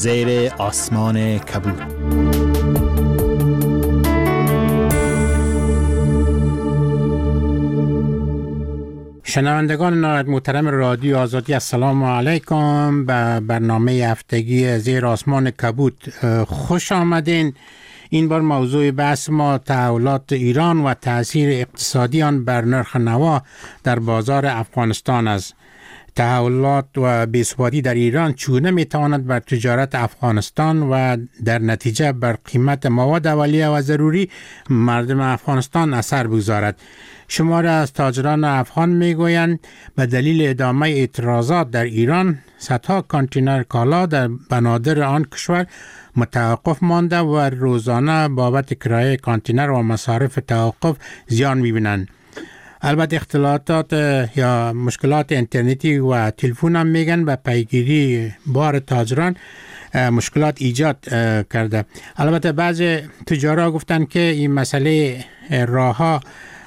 زیر آسمان کبود. شنوندگان نهایت محترم رادیو آزادی، السلام علیکم. به برنامه هفتگی زیر آسمان کبود خوش آمدین. این بار موضوع بحث ما تحولات ایران و تأثیر اقتصادی آن بر نرخ نوا در بازار افغانستان است. تحولات و بی‌ثباتی در ایران چگونه میتواند بر تجارت افغانستان و در نتیجه بر قیمت مواد اولیه و ضروری مردم افغانستان اثر بگذارد؟ شماره از تاجران افغان میگویند به دلیل ادامه اعتراضات در ایران صدها کانتینر کالا در بنادر آن کشور متوقف مانده و روزانه بابت کرایه کانتینر و مصارف توقف زیان میبینند. البته اختلالات یا مشکلات اینترنتی و تلفن هم میگن به پیگیری بار تاجران مشکلات ایجاد کرده. البته بعضی تجارا گفتن که این مسئله راه ها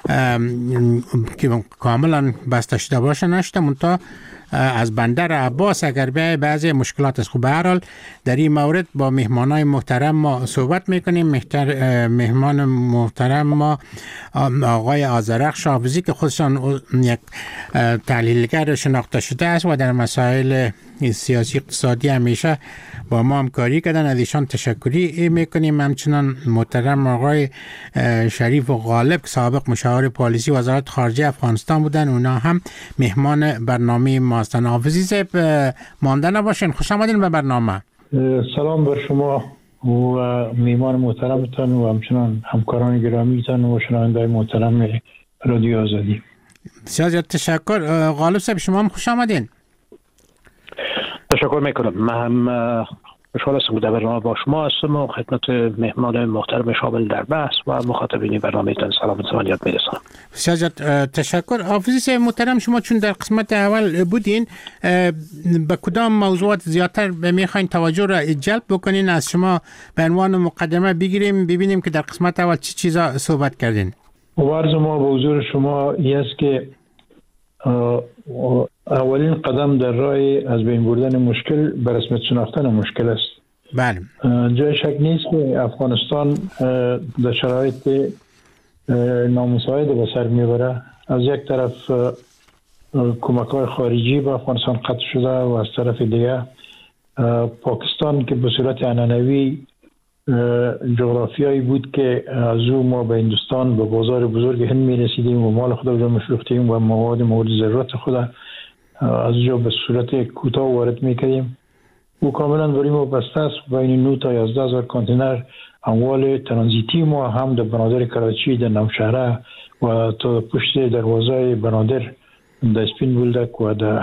که کاملا بسته شده باشه نشده، منتها از بندر عباس اگر بیای بعضی مشکلات است. خب به هر حال در این مورد با مهمانای محترم ما صحبت میکنیم. مهمان محترم ما آقای آذرخش حافظی که خودشان یک تحلیلگر شناخته شده است و در مسائل سیاسی اقتصادی همیشه با ما همکاری کردن، از ایشان تشکری میکنیم. همچنان محترم آقای شریف غالب که سابق مشاور پالیسی وزارت خارجه افغانستان بودن، اونا هم مهمان برنامه ما هستن. حافظی صاحب مانده نباشین، خوش آمدین به برنامه. سلام بر شما و میهمان محترمتان و همچنان همکاران گرامیتان و شنونده‌های محترم رادیو آزادی. بسیار تشکر. غالب صاحب شما هم خوش آمدین. تشکر میکنم. من هم خوشحال هستم در برنامه با شما هستم و خدمت مهمان محترم شامل در بحث و مخاطبین برنامه تان سلام یاد میرسانم. بسیار تشکر. حافظی صاحب محترم، شما چون در قسمت اول بودین، به کدام موضوعات زیادتر میخواین توجه را جلب بکنین؟ از شما به عنوان مقدمه بگیریم ببینیم که در قسمت اول چه چیزا صحبت کردین. عرض ما به حضور شما است که اولین قدم در راه از بین بردن مشکل به رسمیت شناختن مشکل است. بله. جای شک نیست که افغانستان در شرایط نامساعد به سر میبره. از یک طرف کمک‌های خارجی به افغانستان قطع شده و از طرف دیگه پاکستان که به صورت عنعنوی جغرافیایی بود که از او ما به هندوستان به بازار بزرگ هند میرسیدیم و مال خود را میفروختیم و مواد مورد ضرورت خود از جا به صورت کوتاه وارد میکردیم. او کاملا برای ما بسته است. بین 9 تا 11 هزار کانتینر اموال ترانزیتی ما هم در بنادر کراچی، در نوشهره و تا پشت دروازه بنادر در اسپین بولدک و در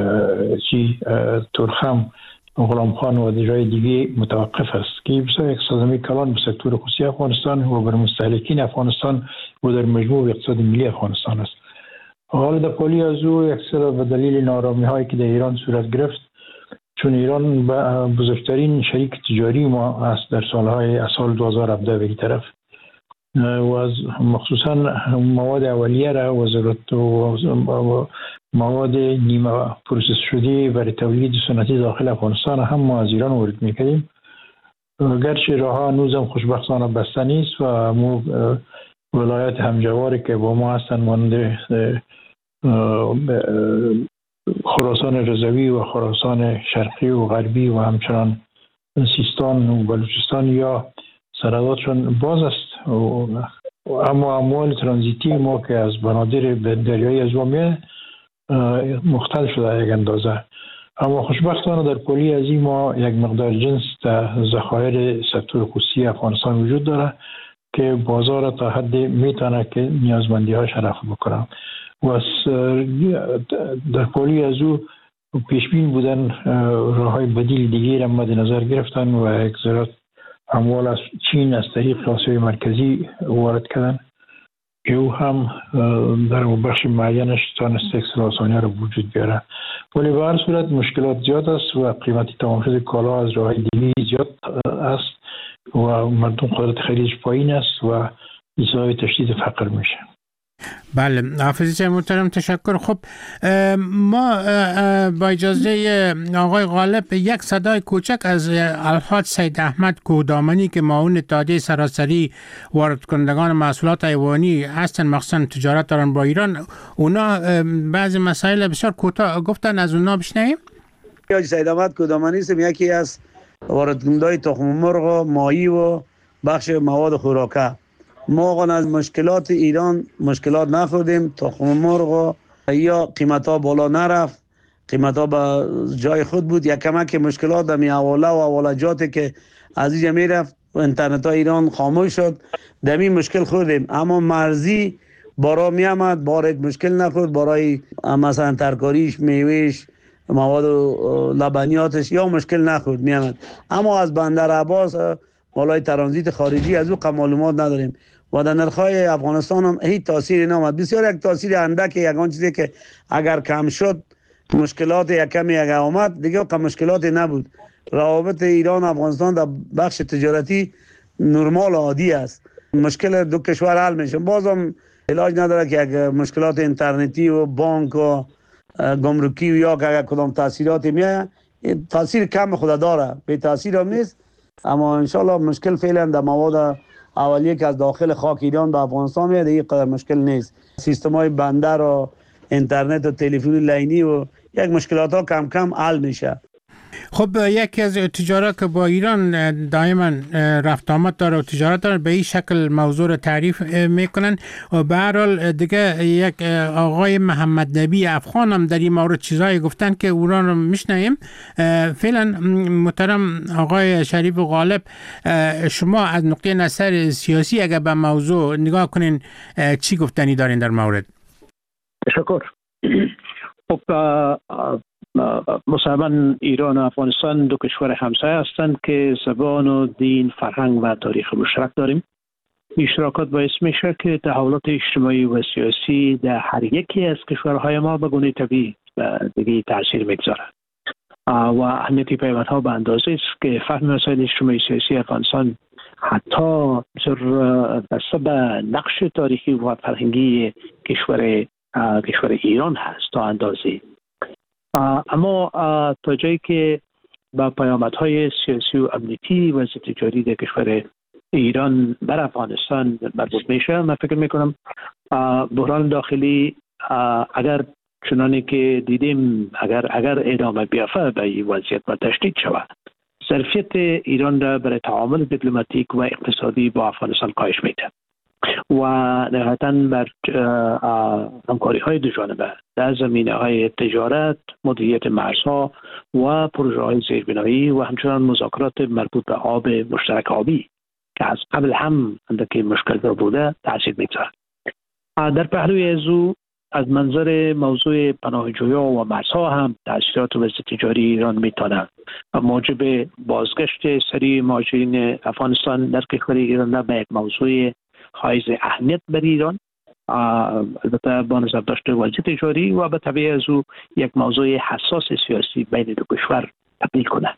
ترخم غلام خان و در جای دیگه متوقف است که بسیار یک صدمه کلان به سکتور خصوصی افغانستان و بر مستهلکین افغانستان و در مجموع اقتصاد ملی افغانستان است. حال در پالی از او اکثر به دلیل نارامی هایی که در ایران صورت گرفت، چون ایران بزرگترین شریک تجاری ما است در سال 2017 به این طرف و از مخصوصا مواد اولیه را و ضرورت و مواد نیمه پروسس شده برای تولید سنتی داخل افغانستان هم ما از ایران وارد می‌کنیم. گرچه راه‌ها هنوز هم خوشبختانه بسته نیست و مو ولایت همجواری که با ما هستند مانند خراسان رضوی و خراسان شرقی و غربی و همچنان سیستان و بلوچستان یا سرحداتشون باز است، اما اموال ترانزیتی ما که از بنادر دریایی از وامیه مختل شده یک اندازه. اما خوشبختانه در پلی از این ما یک مقدار جنس در ذخایر سکتور خصوصی افغانستان وجود داره که بازار تا حد میتونه که نیازمندی هاش رفع بکنه و در پلی از او پیشبین بودن راه های بدیل دیگه را مد نظر گرفتن و یک ذرات اموال از چین از طریق آسیای مرکزی وارد کردن که او هم در بخش معینش تانست اکسل آسانی را وجود بیاره. ولی به هر صورت مشکلات زیاد است و قیمتی تمام شده کالا از راه دیگه زیاد است و مردم قدرت خریدش پایین است و ایجاد تشدید فقر میشه. بله حافظ محترم تشکر. خب ما با اجازه آقای غالب یک صدای کوچک از الحاج سید احمد کوهدامنی که معاون اتحادیه سراسری وارد کنندگان محصولات حیوانی هستن، مخصوصا تجارت دارن با ایران، اونا بعضی مسائل بسیار کوتاه گفتن، از اونا بشنویم. حاج سید احمد کوهدامنی هستم، یکی از وارد کنندگان تخم مرغ و ماهی و بخش مواد خوراکه. ما از مشکلات ایران مشکلات نخوردیم. تخم مرغ یا قیمت ها بالا نرفت، قیمت ها به جای خود بود. یک کمک مشکلات در حواله و حوالجاتی که از اینجا میرفت، اینترنت ها ایران خاموش شد، دمی مشکل خوردیم. اما مرزی بارا می آمد، بار مشکل نخورد، برای مثلا ترکاریش، میوهش، مواد لبنیاتش یا مشکل نخورد می آمد. اما از بندر عباس بالای ترانزیت خارجی از او معلومات نداریم و در نرخ‌های افغانستان هم هیچ تأثیری نامد. بسیار یک تأثیر اندک، یگان چیزی که اگر کم شد مشکلات یک کمی آمد، دیگه کم مشکلاتی نبود. روابط ایران و افغانستان در بخش تجارتی نرمال عادی است. مشکل دو کشور حل میشه، بازم علاج نداره که یک مشکلات اینترنتی و بانک و گمرکی و یا که اگر کدام تأثیراتی میاد، تأثیر کم خود داره، به تأثیر هم نیست. اما انشالله مشکل فعلا در مواد اولیه که از داخل خاک ایران به افغانستان میاد دیگه قدر مشکل نیست. سیستم های بندر و اینترنت و تلفن لینی و یک مشکلات ها کم کم حل میشه. خب یکی از تجارت که با ایران دائما رفت آمد داره و تجارت داره به این شکل موضوع رو تعریف میکنن و به هر حال دیگه یک آقای محمد نبی افغان هم در این مورد چیزایی گفتن که اونا رو میشنویم. فعلا محترم آقای شریف غالب، شما از نقطه نظر سیاسی اگر به موضوع نگاه کنین چی گفتنی دارین در مورد؟ تشکر. خب مسلمان ایران و افغانستان دو کشور همسایه هستند که زبان و دین، فرهنگ و تاریخ مشترک داریم. اشتراکات باعث میشه که تحولات اجتماعی و سیاسی در هر یکی از کشورهای ما به گونه طبیعی دیگه تاثیر میگذاره و اهمیت پیوندها به اندازه است که فهم مسائل اجتماعی سیاسی افغانستان حتی بسته به نقش تاریخی و فرهنگی کشور ایران هست تا اندازه. اما تا جایی که با پیامدهای سیاسی و امنیتی و تجاری در کشور ایران بر افغانستان مربوط میشه، من فکر میکنم بحران داخلی اگر چنانی که دیدیم اگر ادامه بیافته به این وضعیت و تشدید شود، ظرفیت ایران را برای تعامل دیپلماتیک و اقتصادی با افغانستان کاهش میده و نهایتاً بر همکاری های دو جانبه در زمینه های تجارت، مدیریت مرزها و پروژه های زیربنایی و همچنان مذاکرات مربوط به آب مشترک آبی که از قبل هم اندکی مشکل بوده تاثیر میگذارد. در پهلوی از او از منظر موضوع پناهجویان و مرزها هم تاثیرات وضع تجاری ایران میتونه موجب بازگشت سریع مهاجرین افغانستان در کشور ایران به یک موضوع حائز اهمیت بر ایران، البته با نظر داشته وضع تجاری و به طبع از او یک موضوع حساس سیاسی بین دو کشور تبدیل کنه.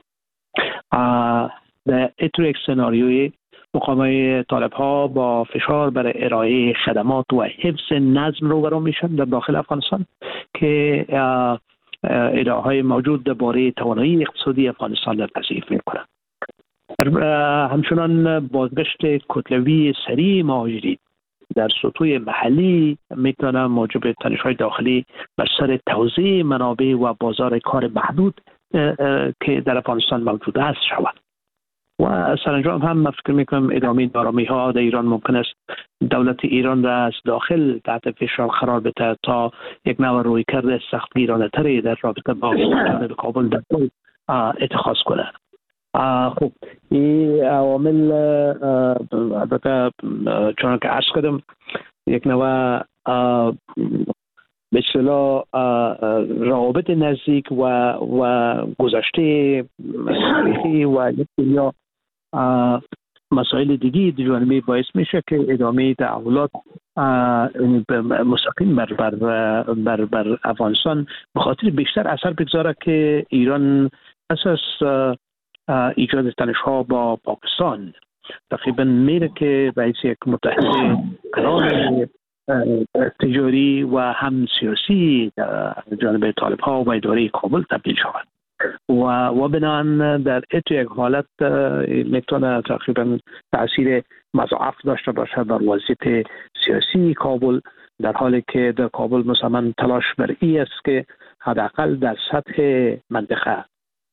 در اتو یک سناریوی مقامات طالب ها با فشار برای ارائه خدمات و حفظ نظم روبرو میشن در داخل افغانستان که ادعا های موجود درباره توانایی اقتصادی افغانستان را تضعیف میکنه. همچنان بازگشت کتلوی سریع مهاجرین در سطوح محلی میتونه موجب تنش‌های داخلی بر سر توزیع منابع و بازار کار محدود که در افغانستان موجود است شود. و سرانجام هم من فکر میکنم ادامه نارامی ها در ایران ممکن است دولت ایران را از داخل تحت فشار قرار بده تا یک نوع رویکرد سختگیرانه تری در رابطه با کابل در اتخاذ کنه. خب این عوامل البته چون که عرض کردم یک نوع به اصطلاح روابط نزدیک و گذشته تاریخی و یا مسائل دیگی جانبی باعث میشه که ادامه تعاملات مستقیم بر افغانستان به خاطر بیشتر اثر بگذاره که ایران اساس ایجاد تنش‌ها با پاکستان تقریبا میره که باعث یک متحد کلان تجاری و هم سیاسی در جانب طالب ها و اداره کابل تبدیل شود و بنابراین در یک حالت میتونه تقریبا تاثیر مضاعف داشته باشد بر وضعیت سیاسی کابل، در حالی که در کابل مثلا تلاش بر این است که حداقل در سطح منطقه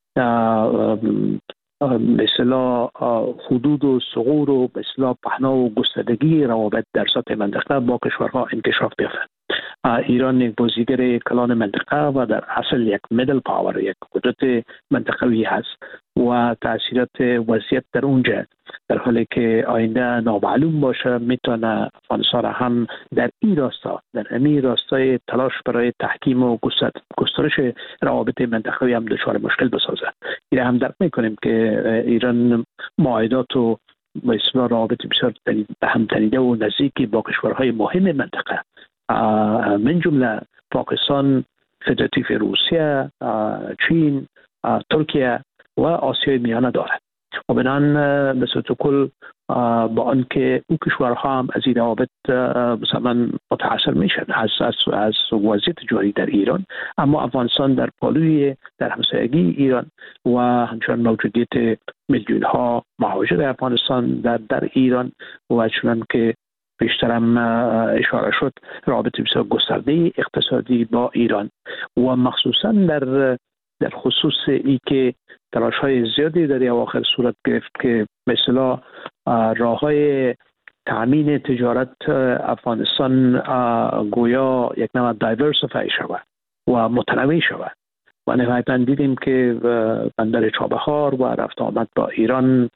به اصطلاح حدود و ثغور و به اصطلاح پهنا و گستردگی روابط در سطح منطقه با کشورها انکشاف بیافته. ایران یک بازیگر کلان منطقه و در اصل یک میدل پاور، یک قدرت منطقوی هست و تاثیرات وضعیت در اونجا در حالی که آینده نامعلوم باشه میتونه افغانستان هم در این راستا، در همین راستای تلاش برای تحکیم و گسترش روابط منطقوی هم دچار مشکل بسازه. این هم درک میکنیم که ایران معاهدات و مثلا روابط بسیار هم تنیده و نزدیکی با کشورهای مهم منطقه من جمله پاکستان، فدراتیو روسیه، چین، ترکیه و آسیای میانه دارد و بنابراین به صورت کل با آنکه او کشورها هم از این روابط مثلا متاثر میشن از وضعیت جاری در ایران، اما افغانستان در پالوی در همسایگی ایران و همچنان موجودیت میلیون ها مهاجر افغانستان در ایران و چنان که بیشتر هم اشاره شد رابطه بسیار گسترده اقتصادی با ایران و مخصوصا در خصوص ای که تلاش‌های زیادی در اواخر صورت گرفت که مثلا راه‌های تامین تجارت افغانستان گویا یک نوع دایورسیفای شود و متنوع شود و نهایتاً دیدیم که بندر چابهار و رفت آمد با ایران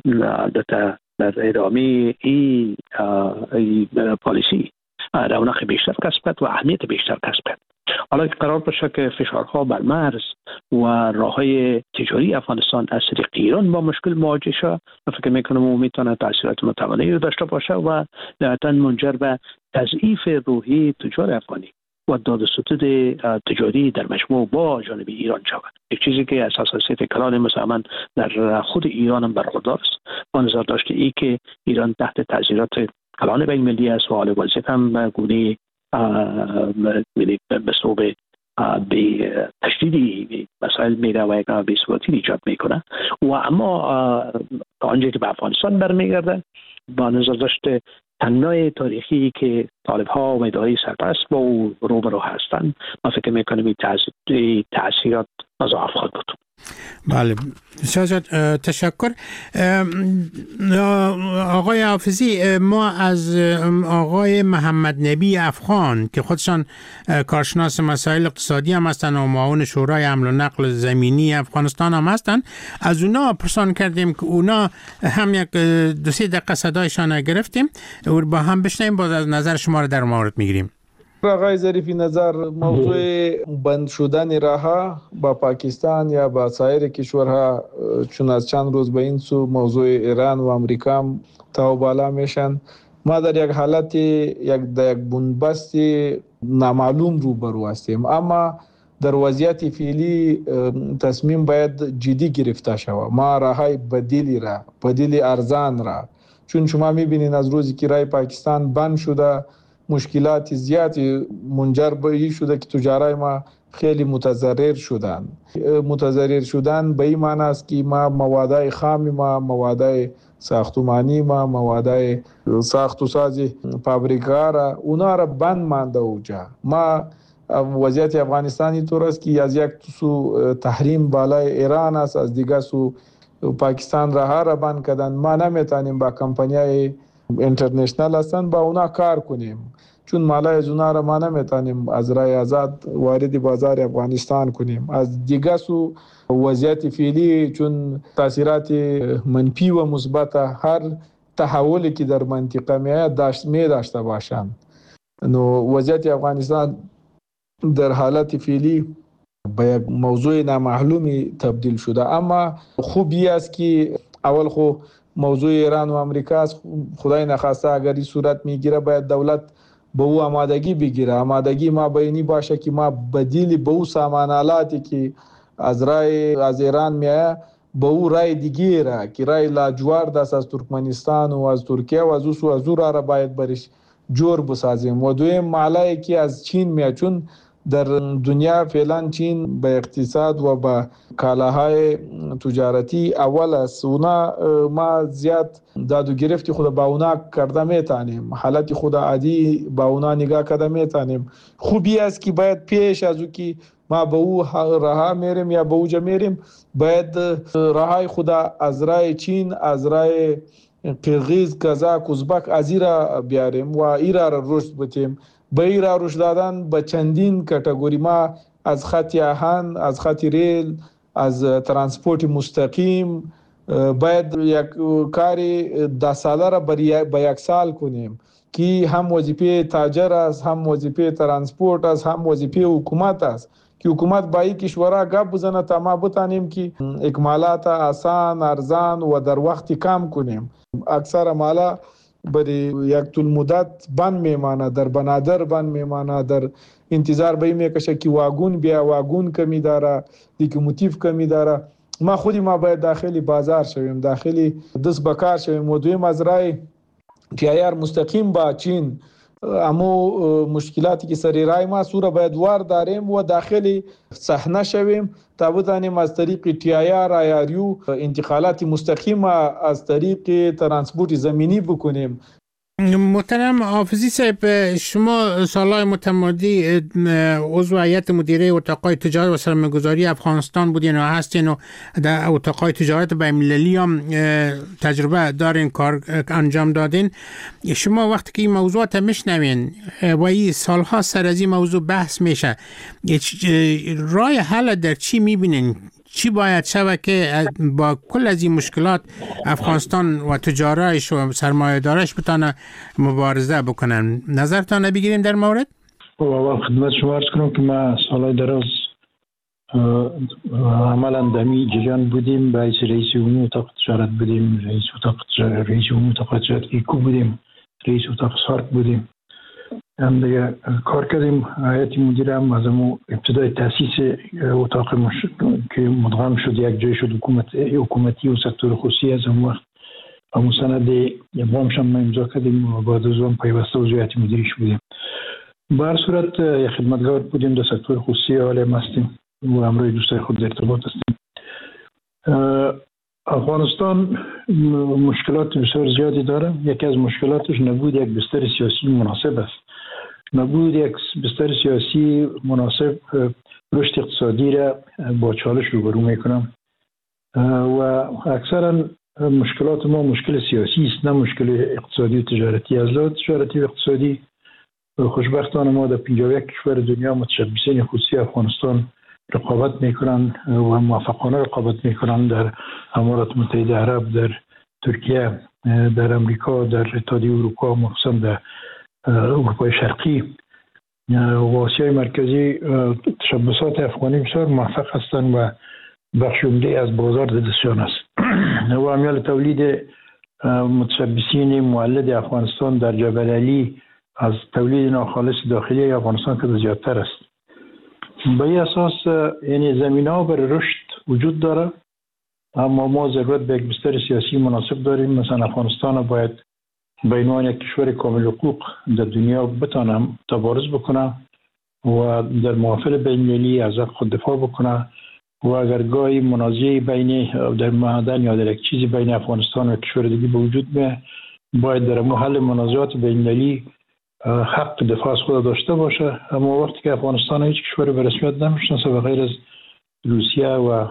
در ادامه این پالیسی رونق بیشتر کسب کرد و اهمیت بیشتر کسب کرد. حالا قرار باشه که فشارها بر مرز و راههای تجاری افغانستان از طریق ایران با مشکل مواجه شد، فکر میکنم او میتونه تاثیرات متوانی رو داشته باشه و نهایتاً منجر به تضعیف روحی تجار افغانی و داد و ستد تجاری در مجموع با جانب ایران شود. یک چیزی که از حساسیت کلان مثلا در خود ایران هم برخوردار است و نظر داشته ای که ایران تحت تاثیرات کلان بین المللی است و حال وضعیت هم گونه به صوب به تشدیدی مسائل میره و یک بی‌ثباتی ایجاد میکنه و اما آنجایی که به افغانستان برمیگرده با نظر داشته تنوع تاریخی که طالب ها و اداره سرپرست با او روبرو هستند، ما فکر میکنم این تاثیرات مضاعف خواهد بود. بله بسیار تشکر. آقای حافظی، ما از آقای محمد نبی افغان که خودشان کارشناس مسائل اقتصادی هم هستند و معاون شورای حمل و نقل زمینی افغانستان هم هستند، از اونا پرسان کردیم که اونا هم یک 2-3 دقیقه صدایشان گرفتیم و با هم بشنیم، باز از نظر شما رو در مورد میگیریم. آقای ظریفی نظر، موضوع بند شدن راه‌ها با پاکستان یا با سایر کشورها چون از چند روز به این سو موضوع ایران و امریکا هم تا بالا میشن، ما در یک حالت یک بنبست نامعلوم روبرو هستیم، اما در وضعیت فعلی تصمیم باید جدی گرفته شود. ما راه‌های بدیل ارزان را، چون شما میبینین از روزی که راه پاکستان بند شده مشکلات زیادی منجر به این شده که تجارای ما خیلی متضرر شدن به این معنی است که ما مواد خام ما، مواد ساختمانی ما، مواد ساخت و ساز فابریکا را اونا را بند مانده اوجا. ما وضعیت افغانستانی طور است که از یک سو تحریم بالای ایران است، از دیگر سو پاکستان را بند کردن. ما نمیتونیم با کمپانیای اینترنشنال هستن با اونا کار کنیم، چون مالای از اونا را ما نمیتونیم از راه آزاد وارد بازار افغانستان کنیم. از دیگه سو وضعیت فعلی چون تاثیرات منفی و مثبت هر تحولی که در منطقه می داشته باشند، نو وضعیت افغانستان در حالت فعلی به یک موضوع نامعلومی تبدیل شده. اما خوبی است که اول خو موضوع ایران و امریکا است، خدای نخواسته اگر این صورت میگیره باید دولت به او آمادگی بگیره. آمادگی ما بینی باشه که ما بدیل به او سامانالاتی که از ایران میایه به او رای دیگه را که رای لاجوارد است از ترکمنستان و از ترکیه و از او را باید برش جور بسازیم. و دویم مالایی که از چین میاد، چون در دنیا فعلا چین به اقتصاد و به کالاهای تجارتی اول است. اونا ما زیاد داد و گرفتی خود با اونا کرده میتونیم، حالت خود عادی با اونا نگاه کرده میتونیم. خوبی است که باید پیش از او که ما به او راه میریم یا به اوجا میریم، باید راهای خود از راه چین، از راه قرغیز، کازاک، ازبک از ایرا بیاریم و ایرا را رشد بدیم. به ایرا رشد دادن به چندین کاتگوری، ما از خط آهن، از خط ریل، از ترانسپورت مستقیم باید یک کاری 10 ساله را به 1 سال کنیم که هم وظیفه تاجر است، هم وظیفه ترانسپورت است، هم وظیفه حکومت است که حکومت با این کشورها گپ بزنه تا ما بتانیم که اکمالات آسان، ارزان و در وقت کم کنیم. اکثر مالا برای یک طول مدت بند میمانه، در بنادر بند میمانه، در انتظار به میکشه که واگون بیا، واگون کمی داره، لوکوموتیو کمی داره. ما باید داخلی بازار شویم، داخلی دست بکار شویم. و دویم از رای تیار مستقیم با چین امو مشکلاتی که سری رای ما سوره باید وار داریم و داخلی صحنه شویم تا بتانیم از طریق تیار آیاریو انتقالات مستقیم از طریق ترانسپورت زمینی بکنیم. محترم حافظی صاحب، شما سالهای متمادی عضو هیئت مدیره اتاقای تجارت و سرمایه‌گذاری افغانستان بودین و هستین و در اتاقای تجارت بین‌المللی هم تجربه دارین، کار انجام دادین. شما وقتی که این موضوعات میشنوین و این سالها سر از این موضوع بحث میشه، راه حل در چی میبینین؟ چی باید شود که با کل از این مشکلات افغانستان و تجارتش و سرمایه‌دارش بتونه مبارزه بکنن؟ نظرتان بگیریم در مورد؟ اول خدمت شما عرض کنم که ما سالهای دراز عملا دمی جریان بودیم، به حیث رئیس عمومی اتاق تجارت بودیم، رئیس عمومی اتاق تجارت ایکو بودیم، رئیس اتاق سارک بودیم، هم دیگه کار کردیم. هیئت مدیره هم از ابتدای تاسیس اتاق که مدغم شد یک جای شد حکومتی و سکتور خصوصی، از اون وقت همون سند بامش هم امضا کردیم و بعد از اون پیوسته عضو هیئت مدیره‌اش بودیم. به هر صورت خدمتگار بودیم در سکتور خصوصی، حالا هستیم و همراه دوستای خود در ارتباط هستیم. افغانستان مشکلات بسیار زیادی داره. یکی از مشکلاتش نبود یک بستر سیاسی مناسب است. نبود یک بستر سیاسی مناسب رشد اقتصادی را با چالش روبرو میکنم و اکثرا مشکلات ما مشکل سیاسی است، نه مشکل اقتصادی و تجارتی. از لحاظ تجارتی و اقتصادی خوشبختانه ما در 51 کشور دنیا متشبثین خصوصی افغانستان رقابت میکنن و موفقانه رقابت میکنن، در امارات متحده عرب، در ترکیه، در امریکا، در اتحادیه اروپا، مخصوصا در اروپای شرقی و آسیای مرکزی. تشبثات افغانی بسیار موفق هستند و بخش عمده از بازار دستشان است و امیال تولید متشبثین مولد افغانستان در جبل علی از تولید ناخالص داخلی افغانستان که زیادتر است. به این اساس یعنی زمینه‌ها برای رشد وجود داره، اما ما ضرورت به یک بستر سیاسی مناسب داریم. مثلا افغانستان باید به عنوان یک کشور کامل حقوق در دنیا بتونه تبارز بکنه و در محافل بین‌المللی از حق خود دفاع بکنه و اگر گاهی منازعه بین در معدن یا در یک چیزی بین افغانستان و کشور دیگه به وجود میاد، باید در محل منازعات بین‌المللی حق دفاع از خود داشته باشه. اما وقتی که افغانستان هیچ کشور به رسمیت نمیشناسه و غیر از روسیه و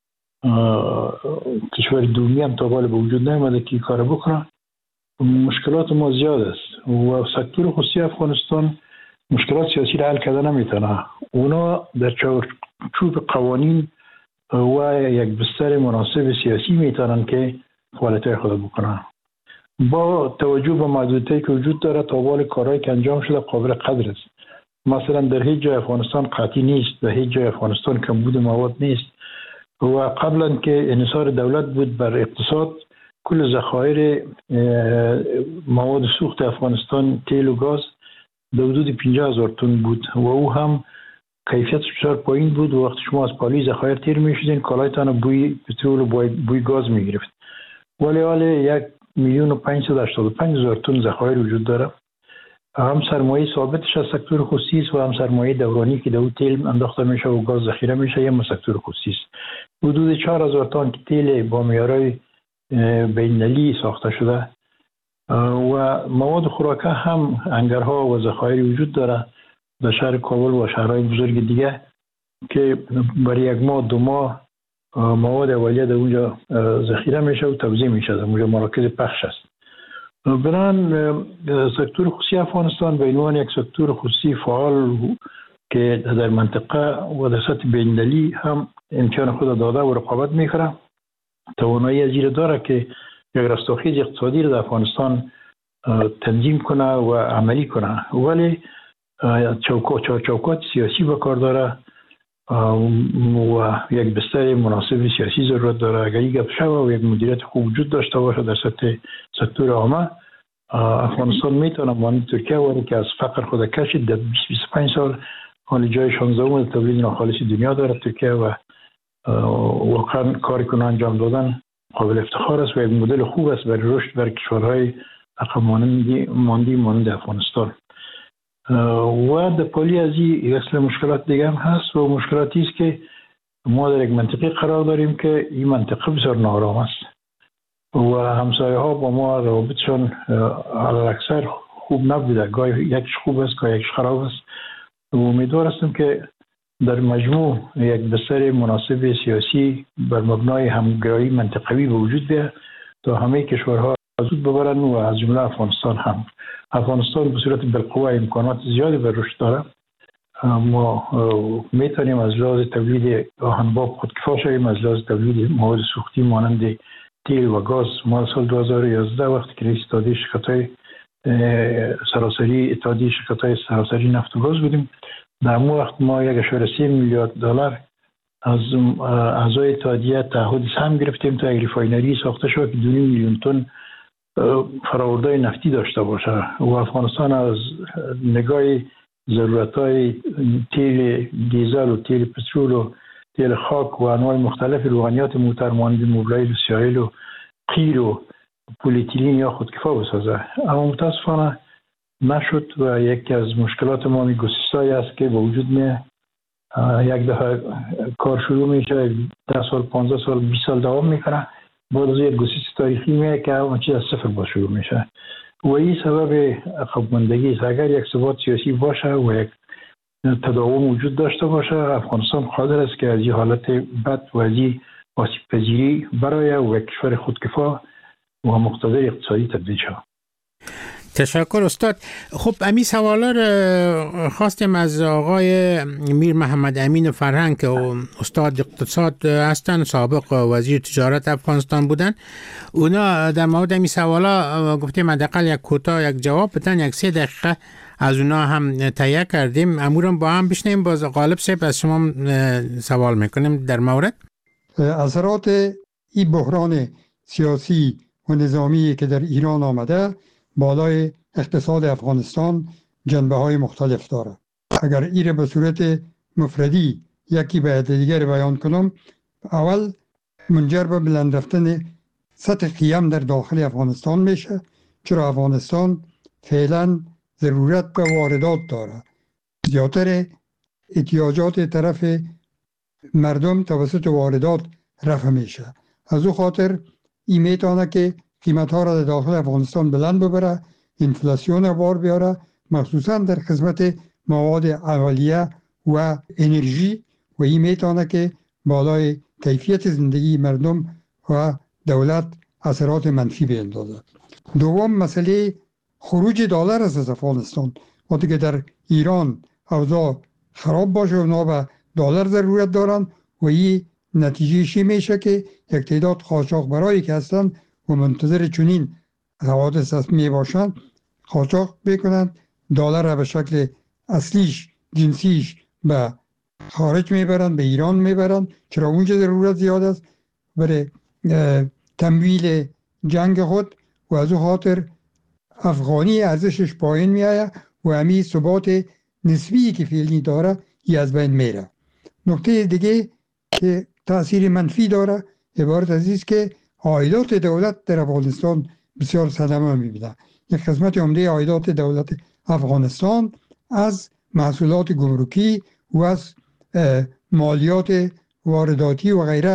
کشور دومی هم تا حالا به وجود نیامده که کار بکنه، مشکلات ما زیاد است و سکتور خصوصی افغانستان مشکلات سیاسی را حل کرده نمیتونه. اونا در چوب قوانین و یک بستر مناسب سیاسی میتونن که فعالیت خود بکنن. با توجه به محدودیتی که وجود داره، تاوال کارهایی که انجام شده قابل قدر است. مثلا در هیچ جای افغانستان قحطی نیست، در هیچ جای افغانستان کمبود مواد نیست و قبلا که انحصار دولت بود بر اقتصاد، کل ذخایر مواد سوخت افغانستان تیل و گاز در حدود 50,000 تن بود و او هم کیفیتش بسیار پایین بود و وقتی شما از پالی ذخایر تیر میشدین کالایتان بوی پترول و بوی گاز میگرفت. ولی حال 1,585,000 تن ذخایر وجود داره هم سرمایه ثابتش از سکتور خصوصی است و هم سرمایه دورانی که در تیل انداخته میشه و گاز ذخیره میشه هم سکتور خصوصی است. حدود 4000 تن که تیل با معیارهای بین‌المللی ساخته شده و مواد خوراکه هم انگرها و ذخایر وجود داره در شهر کابل و شهرهای بزرگ دیگه که برای یک ماه دو ماه مواد اولیه در اونجا ذخیره میشه و توزیع میشه. در اونجا مراکز پخش است. بران سکتور خصوصی افغانستان به عنوان یک سکتور خصوصی فعال که در منطقه و در سطح بین‌المللی هم امکان خود داده و رقابت میکنه، توانایی از این داره که یک رستاخیز اقتصادی را در افغانستان تنظیم کنه و عملی کنه، ولی چوکات سیاسی به کار داره و یک بستر مناسب سیاسی ضرورت داره. اگر یک گپ شود و یک مدیریت خوب وجود داشته باشه در سطح سکتور عامه، افغانستان میتونه مانند ترکیه ولی که از فقر خود کشید در 20-25 سال حال جای 16 در تولید ناخالص دنیا داره ترکیه و واقعا کاری که انجام دادن قابل افتخار است و یک مدل خوب است برای رشد برای کشورهای عقب مانده مانند افغانستان. و در پالی از این اصل مشکلات دیگه هم هست و مشکلاتی است که ما در یک منطقه قرار داریم که این منطقه بسیار نارام است و همسایه ها با ما روابطشان علاکثر خوب نبوده، گاهی یکش خوب است گاهی یکش خراب است و امیدوار هستم که در مجموع یک بستر مناسب سیاسی بر مبنای همگرایی منطقوی به وجود بیاید تا همه کشورها زود ببرن و از جمله افغانستان هم. افغانستان به صورت بالقوه امکانات زیادی بر رشد داره. ما میتونیم از لحاظ تولید آهنباب خودکفا شویم، از لحاظ تولید مواد سوختی مانند تیل و گاز. ما سال 2011 وقتی که رئیس اتحادیه شرکت‌های سراسری نفت و گاز بودیم، در اون وقت ما 1.3 میلیارد دلار از اعضای اتحادیه تعهد سهم گرفتیم تا یک ریفاینری ساخته شود که 2 میلیون تن فرآورده نفتی داشته باشه و افغانستان از نگاه ضرورت‌های تیل دیزل و تیل پترول و تیل خاک و انواع مختلف روغنیات موتر مانند موبلایل و سیایل و قیر و پلیتیلین یا خودکفا بسازه. اما متاسفانه نشد و یکی از مشکلات ما گسستایی است که با وجود یک دفعه کار شروع میشه 10 سال 15 سال 20 سال دوام میکنه، بعد از یک گسست تاریخی میه که همه چیز از صفر با شروع میشه و این سبب عقب ماندگی است. اگر یک ثبات سیاسی باشه و یک تداوم وجود داشته باشه، افغانستان قادر است که از این حالت بد و از این آسیب پذیری برای و کشور خودکفا و مقتدر اقتصادی تبدیل شود. تشکر استاد. خب امی سوالا رو خواستیم از آقای میر محمد امین فرهنگ که استاد اقتصاد هستن، سابق وزیر تجارت افغانستان بودن. اونا در مورد امی سوالا گفتیم حداقل یک کوتاه یک جواب بدن، یک 3 دقیقه از اونا هم تهیه کردیم. امورم با هم بشنیم. باز غالب صاحب از شما سوال میکنیم در مورد اثرات این بحران سیاسی و نظامی که در ایران آمده بالای اقتصاد افغانستان جنبه‌های مختلف داره. اگر ایره به صورت مفردی یکی به دیگر بیان کنم، اول منجر به بلند رفتن سطح قیم در داخل افغانستان میشه، چرا افغانستان فعلا ضرورت به واردات داره. زیادتر احتیاجات طرف مردم توسط واردات رفع میشه. از او خاطر این میتونه که قیمت ها را در داخل افغانستان بلند ببره، انفلاسیون بار بیاره، مخصوصا در خدمت مواد اولیه و انرژی، و این میتونه که بالای کیفیت زندگی مردم و دولت اثرات منفی بیندازه. دوم مسئله خروج دلار از افغانستان. وقتی که در ایران اوضاع خراب باشه اونا به دلار ضرورت دارن و این نتیجهشی میشه که یک تعداد قاچاق برایی که هستن و منتظر چنین حوادث هست می باشند قاچاق بکنند، دلار را به شکل اصلیش جنسیش به خارج میبرند، به ایران میبرند، چرا اونجا ضرورت زیاد است برای تمویل جنگ خود و از او خاطر افغانی ارزشش پایین میآید و همین ثبات نسبی که فعلی داره ای از بین میره. نکته دیگه که تأثیر منفی داره عبارت از است که عایدات دولت در افغانستان بسیار صدمه میبینه. یک قسمت عمده عایدات دولت افغانستان از محصولات گمرکی و از مالیات وارداتی و غیره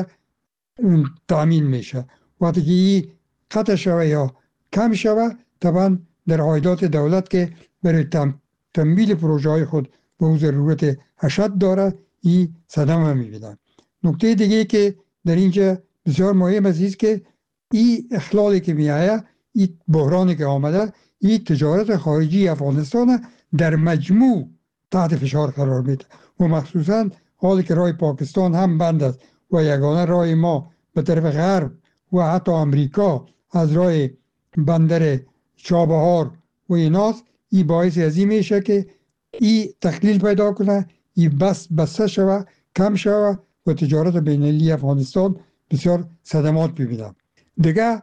تأمین میشه. وقتی که این قطع شوه یا کم شوه، طبعا در عایدات دولت که برای تمویل پروژه های خود به او ضرورت اشد داره، این صدمه میبینه. نکته دیگه که در اینجا بسیار مهم است که این اخلالی که میآید، این بحرانی که آمده، این تجارت خارجی افغانستان در مجموع تحت فشار قرار میده و مخصوصا حالی که راه پاکستان هم بند است و یگانه راه ما به طرف غرب و حتی امریکا از راه بندر چابهار و ایناست، این باعث از این میشه که این تقلیل پیدا کنه، این بسته شوه، کم شوه و تجارت بین‌المللی افغانستان بسیار صدمات ببینه. دیگه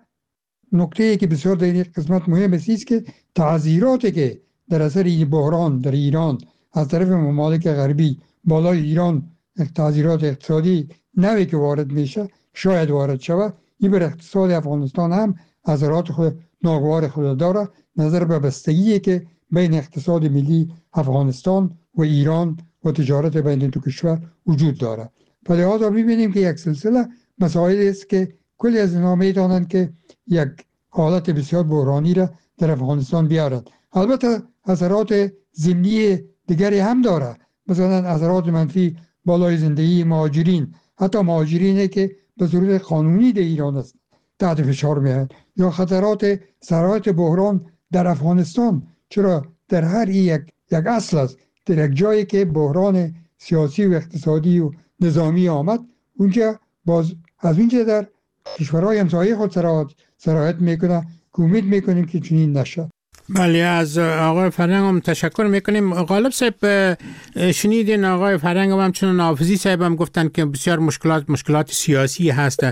نکته که بسیار در این قسمت مهم است که تعذیراتی که در اثر این بحران در ایران از طرف ممالک غربی بالای ایران، تعذیرات اقتصادی نوی که وارد میشه، شاید وارد شود، این بر اقتصاد افغانستان هم اثرات خود ناگوار خود داره، نظر به بستگی که بین اقتصاد ملی افغانستان و ایران و تجارت بین دو کشور وجود داره. به لحاظ می‌بینیم که یک سلسله مسائل است که کلی از اینا می‌دانند که یک حالت بسیار بحرانی را در افغانستان بیارند. البته اثرات ضمنی دیگری هم داره، مثلا اثرات منفی بالای زندگی مهاجرین، حتی مهاجرینی که به صورت قانونی در ایران است تحت فشار میاد، یا خطرات سرایت بحران در افغانستان، چرا در هر یک اصل است، در یک جایی که بحران سیاسی و اقتصادی و نظامی آمد، اونجا باز از اونجا در کشورهای همسایه خود سرایت میکنه که امید میکنیم که چنین نشه. بله، از آقای فرهنگ هم تشکر میکنیم. غالب صاحب شنیدین آقای فرهنگ هم چون نافذی صاحب هم گفتن که بسیار مشکلات سیاسی هست.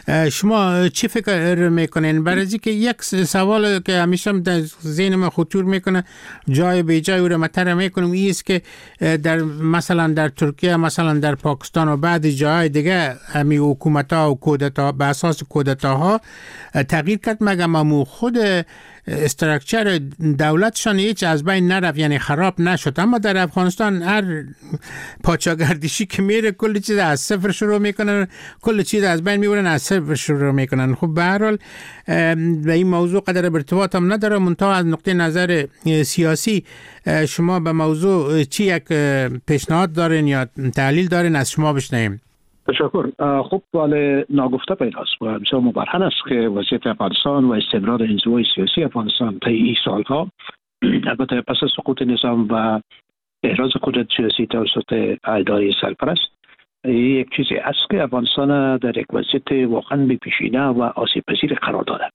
شما چی فکر میکنین؟ برای اینکه یک سوال که همیشه در ذهن من خطور میکنه، جای به جای رو مطرح میکنم، این است که در مثلا در ترکیه، مثلا در پاکستان و بعد جای دیگه همی حکومت‌ها و کودتا به اساس کودتاها تغییر کرد، مگه خود استراکچر دولتشان هیچ از بین نرفت، یعنی خراب نشد. اما در افغانستان هر پاچاگردشی که میره کل چیز از صفر شروع میکنن، کل چیز از بین میبرن، از صفر شروع میکنن. خب به هر حال به این موضوع قدر ارتباط هم نداره، منتها از نقطه نظر سیاسی شما به موضوع چی یک پیشنهاد دارین یا تحلیل دارین؟ از شما بشنویم. تشکر. خب ولی ناگفته پیداست و بسیار مبرهن است که وضعیت افغانستان و استمرار انزوای سیاسی افغانستان طی این سالها، البته پس از سقوط نظام و احراز قدرت سیاسی توسط اداره سرپرست، یک چیزی است که افغانستان در یک وضعیت واقعا بی‌پیشینه و آسیب پذیر قرار دارد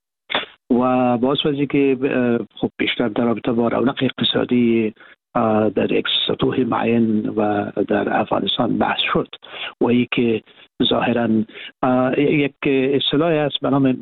و باعث شده که خب بیشتر در رابطه با رونق اقتصادی در یک سطوح معین و در افغانستان بحث شد و ای که ظاهرا یک اصطلاحی است به نام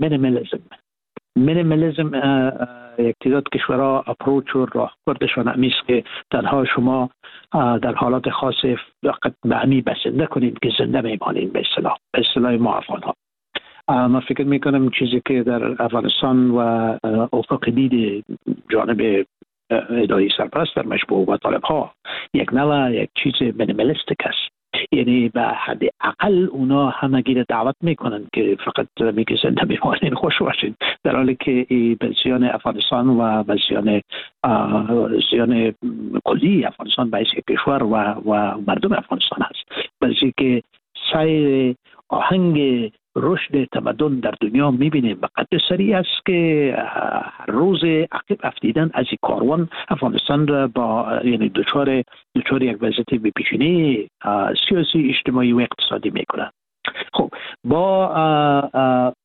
مینیمالیسم. یک تعداد کشورها اپروچ و راهبردشان همیست که تنها شما در حالات خاص فقط به همی بسنده کنید که زنده میمانید، به اصطلاح ما افغان‌ها. من فکر میکنم چیزی که در افغانستان و افق دید جانب اداره سرپرست در مشبوه و طالب ها یک نوع یک چیز مینیمالیستیک است، یعنی به حد اقل اونا همگی را دعوت میکنن که فقط میگه زنده میمانین، خوش باشین، در حالی که به زیان افغانستان و به زیان کلی افغانستان باعث کشور و مردم افغانستان هست. بلکه که سیر آهنگ رشد تمدن در دنیا میبینیم به قدر سریع است که هر روز عقب افتیدن از این کاروان افغانستان را با یعنی دچار یک وضعیت بی‌پیشینه سیاسی، اجتماعی و اقتصادی میکنه. خب با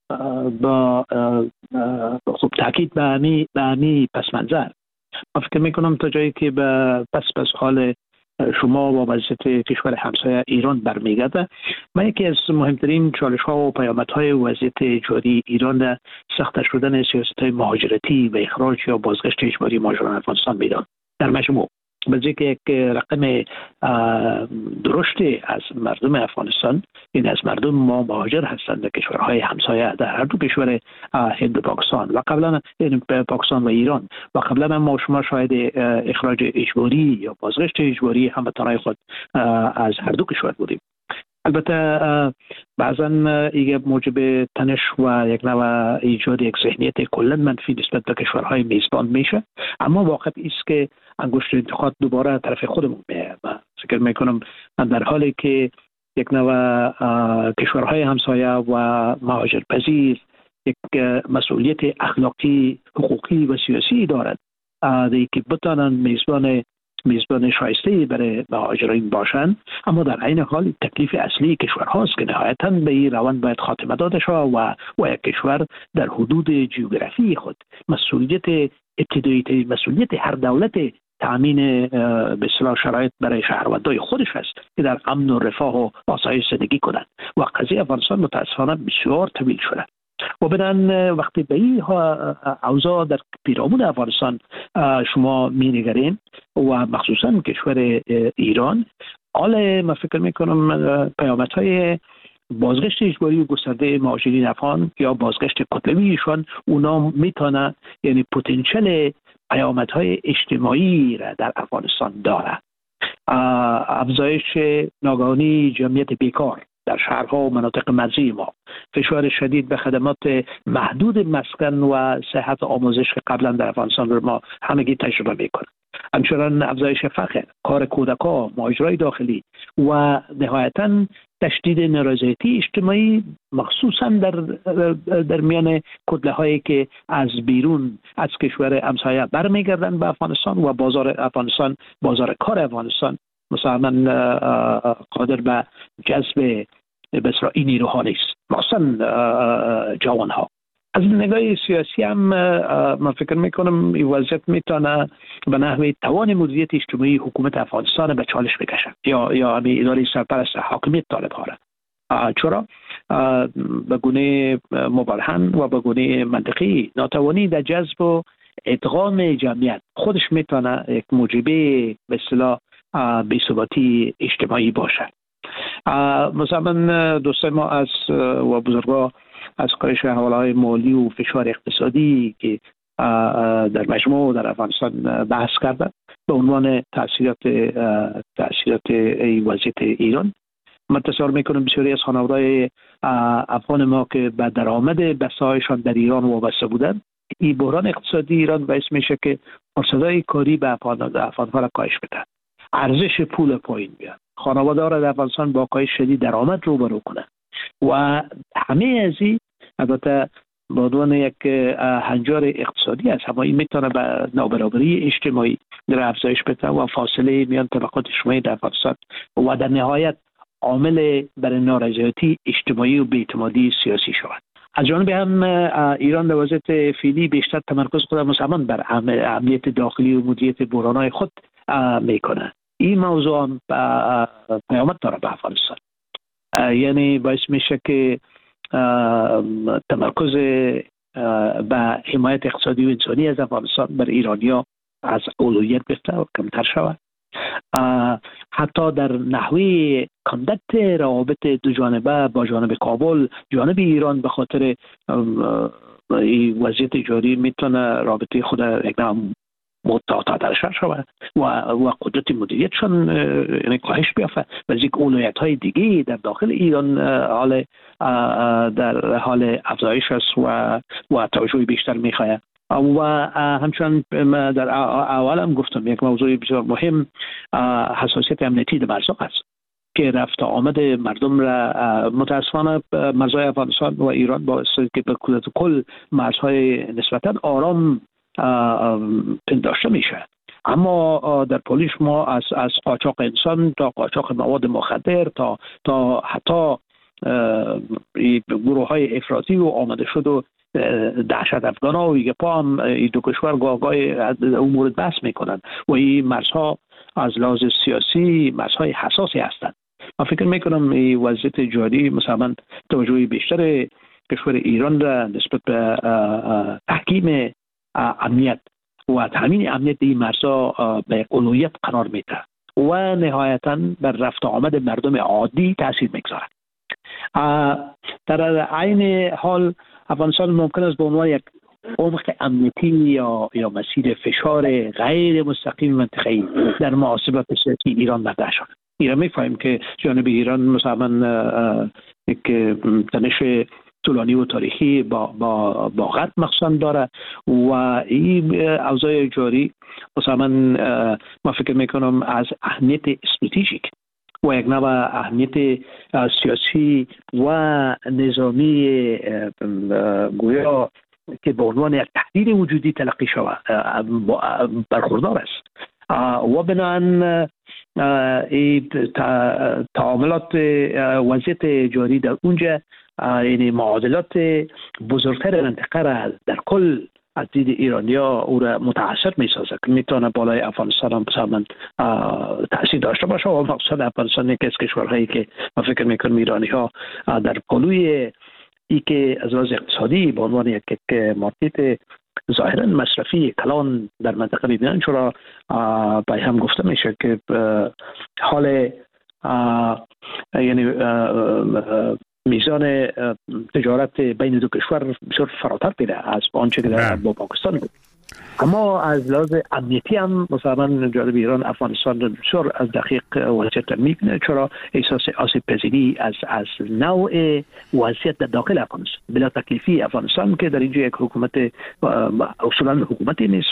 خب تاکید به همی پس منظر، من فکر میکنم تا جایی که پس حال شما و وضعیت کشور همسایه ایران برمیگرده، من یکی از مهمترین چالش ها و پیامدهای وضعیت جاری ایران سخت شدن سیاست های مهاجرتی و اخراج یا بازگشت اجباری مهاجران افغانستان میدان. در مجموع بلکه یک رقم درشت از مردم افغانستان، این از مردم ما مهاجر هستند در کشورهای همسایه، در هر دو کشور هند و پاکستان و قبلا پاکستان و ایران، و قبلا ما شما شاهد اخراج اجباری یا بازگشت اجباری هموطنان خود از هر دو کشور بودیم. البته بعضا این موجب تنش و یک نوع ایجاد یک ذهنیت کلا منفی نسبت به کشورهای میزبان میشه، اما واقع است که انگشت انتقاد دوباره طرف خودمون میاد. من فکر میکنم در حالی که یک نوع کشورهای همسایه و مهاجرپذیر یک مسئولیت اخلاقی، حقوقی و سیاسی دارد که بتانن میزبان شایسته برای مهاجرین باشند، اما در عین حال تکلیف اصلی کشورهاست که نهایتاً به این روند باید خاتمه داده شود و یک کشور در حدود جغرافی خود مسئولیت ابتدایی، مسئولیت هر دولت تامین به اصطلاح شرایط برای شهروندان خودش است که در امن و رفاه و آسایش زندگی کنند و قضیه افغانستان متاسفانه بسیار طویل شده و بدن وقتی به این اوضاع در پیرامون افغانستان شما می‌نگرین و مخصوصا کشور ایران، حال من فکر میکنم پیامدهای بازگشت اجباری و گسترده مهاجرین افغان یا بازگشت کتلویشان اونا میتونه یعنی پتانسیل پیامدهای اجتماعی را در افغانستان داره. افزایش ناگهانی جمعیت بیکار در شهرها و مناطق مرزی ما، فشار شدید به خدمات محدود مسکن و صحت و آموزش که قبلا در افغانستان رو ما همگی تجربه میکنیم، همچنان افزایش فقر، کار کودکان، مهاجرای داخلی و نهایتاً تشدید نارضایتی اجتماعی مخصوصا در میان کتله هایی که از بیرون از کشور همسایه برمیگردن به افغانستان و بازار افغانستان، بازار کار افغانستان مثلا قادر به جذب بسیار این نیروها نیست، مخصوصا جوان ها. از نگاه سیاسی هم من فکر میکنم این وضعیت میتونه به نحوه توان مدیریت اجتماعی حکومت افغانستان به چالش بکشه یا همین اداره سرپرست حاکمیت طالب ها را، چرا به گونه مبرهن و به گونه منطقی ناتوانی در جذب و ادغام جمعیت خودش میتونه یک موجبه به اصطلاح بی‌ثباتی اجتماعی باشه. مثلا دوستان ما از و بزرگا از کاهش حواله‌های مالی و فشار اقتصادی که در مجموع در افغانستان بحث کردن به عنوان تأثیرات وضعیت ایران، من تصور میکنم بسیاری از خانواده‌های افغان ما که به درآمد بسایشان در ایران وابسته بودند، این بحران اقتصادی ایران باعث میشه که فرصت‌های کاری به افغان‌ها را کاهش بده، ارزش پول پایین بیاد، خانواده‌ها را در افغانستان با کاهش شدید درآمد روبرو کنه و همه از این البته به عنوان یک هنجار اقتصادی است، اما این میتونه به نابرابری اجتماعی در افزایش بده و فاصله میان طبقات اجتماعی در افغانستان و در نهایت عامل برای نارضایتی اجتماعی و بی‌اعتمادی سیاسی شود. از جانب هم ایران در وضعیت فعلی بیشتر تمرکز خود مثلا بر امنیت داخلی و مدیریت بحران‌های خود میکنه. این موضوع هم پیامد داره به افغانستان، یعنی باعث میشه که تمرکز به حمایت اقتصادی و انسانی از افغانستان بر ایرانیا از اولویت بفته و کمتر شود. حتی در نحوه کاندکت روابط دو جانبه با جانب کابل، جانب ایران به خاطر وضعیت جاری میتونه رابطه خود یک متعادل شود و قدرت مدیریتشان یعنی کاهش بیافته و از یک اولویت‌های دیگه در داخل ایران در حال افزایش است و توجه بیشتر می‌خواهد. و همچنان در اول هم گفتم یک موضوع بسیار مهم حساسیت امنیتی در مرزها است که رفت آمد مردم را متاسفانه مرزهای افغانستان و ایران باعث که به کل مرزهای نسبتاً آرام پنداشته میشه، اما در پولیس ما از قاچاق انسان تا قاچاق مواد مخدر تا حتی گروه های افراطی و آمده شد و دهشت افغانا و یگپا هم این دو کشور گاهی امور بحث میکنند و این مرزها از لحاظ سیاسی مرزهای حساسی هستند. من فکر میکنم این وضعیت جاری مثلا توجه بیشتر کشور ایران را نسبت به تحکیم امنیت و همین امنیت این مرزها به اولویت قرار میده و نهایتاً بر رفت آمد مردم عادی تاثیر میگذارد. در عین حال افغانستان ممکن است به عنوان یک عمق امنیتی یا مسیر فشار غیر مستقیم منطقه‌ای در محاسبات سیاسی ایران مطرح شود. ایران می‌فهمیم که جانب ایران مثلا یک تنش طولانی و تاریخی با غرب مخصوصا داره و این اوضاع جاری مثلا ما فکر میکنم از اهمیت استراتژیک و یک نوع اهمیت سیاسی و نظامی گویا که به عنوان یک تهدید وجودی تلقی شود برخوردار است و بنابراین تعاملات وضعیت جاری در اونجا یعنی معادلات بزرگتر منطقه را در کل از دید ایرانیا او را متاثر می‌سازد که میتونه بالای افغانستان هم مثلا تاثیر داشته باشه و مقصد افغانستان یکی از کشورهایی که من فکر میکنم ایرانی‌ها در پلوی ای که از لحاظ اقتصادی به عنوان یک مارکت ظاهرا مصرفی کلان در منطقه می‌بینن، چرا به هم گفته میشه که حال یعنی میزان تجارت بین دو کشور بسیار فراتر میره از آنچه که با پاکستان بود. اما از لحاظ امنیتی هم مثلا جانب ایران افغانستان بسیار از دقیق وضعیت میبینه، چرا احساس آسیب پذیری از نوع وضعیت در داخل افغانستان بلا تکلیفی افغانستان که در اینجا یک حکومت اصولا حکومتی نیست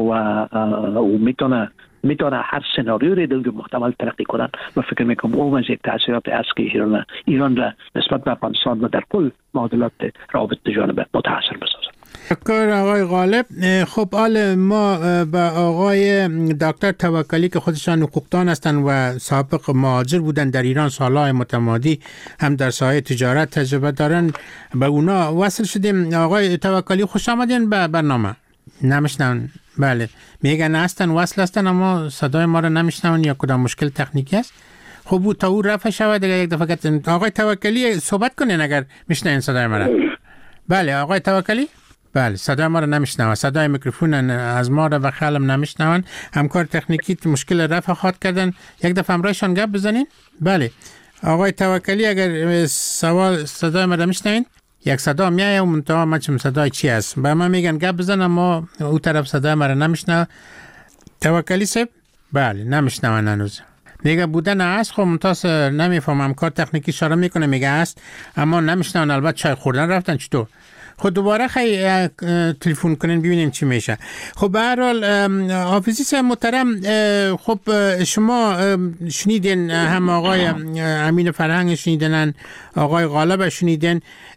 و میتونه هر سناریوی در محتمل ترقی کنن و فکر میکنم اون از یک تاثیرات است که ایران را نسبت به افغانستان و در کل معادلات روابط جانبه متاثر بسازد. شکر آقای غالب. خب حال ما با آقای دکتر توکلی که خودشان حقوقدان هستند و سابق مهاجر بودن در ایران سالهای متمادی هم در ساحه تجارت تجربه دارن به اونا وصل شدیم. آقای توکلی خوش آمدین به برنامه. نمیشنون؟ بله میگن هستن وصل هستن اما صدای ما رو نمیشنون یا کدام مشکل تکنیکی است. خب تا او رفع شود دیگه یک دفعه آقای توکلی صحبت کنین اگر میشنین صدای ما رو. بله آقای توکلی؟ بله صدای ما رو نمیشنون، صدای میکروفون از ما رو و خلم نمیشنون. همکار تکنیکی مشکل رفع خواهد کردن، یک دفعه همراهشان گپ بزنین. بله آقای توکلی اگر صدای ما رو میشنوین یک صدا میایه و منتها من چم صدای چی است به من میگن گپ بزن اما او طرف صدای ما رو نمیشنوه. توکلی صاحب؟ بله نمیشنون هنوز. میگه بودن است خب ممتاز نمیفهمم، کار تکنیکی اشاره میکنه میگه است اما نمیشنون. البته چای خوردن رفتن چطور؟ خود دوباره تلفن کنین ببینیم چی میشه. خب به هر حال حافظی صاحب محترم، خب شما شنیدین هم آقای امین فرهنگ شنیدن، آقای غالب شنیدن،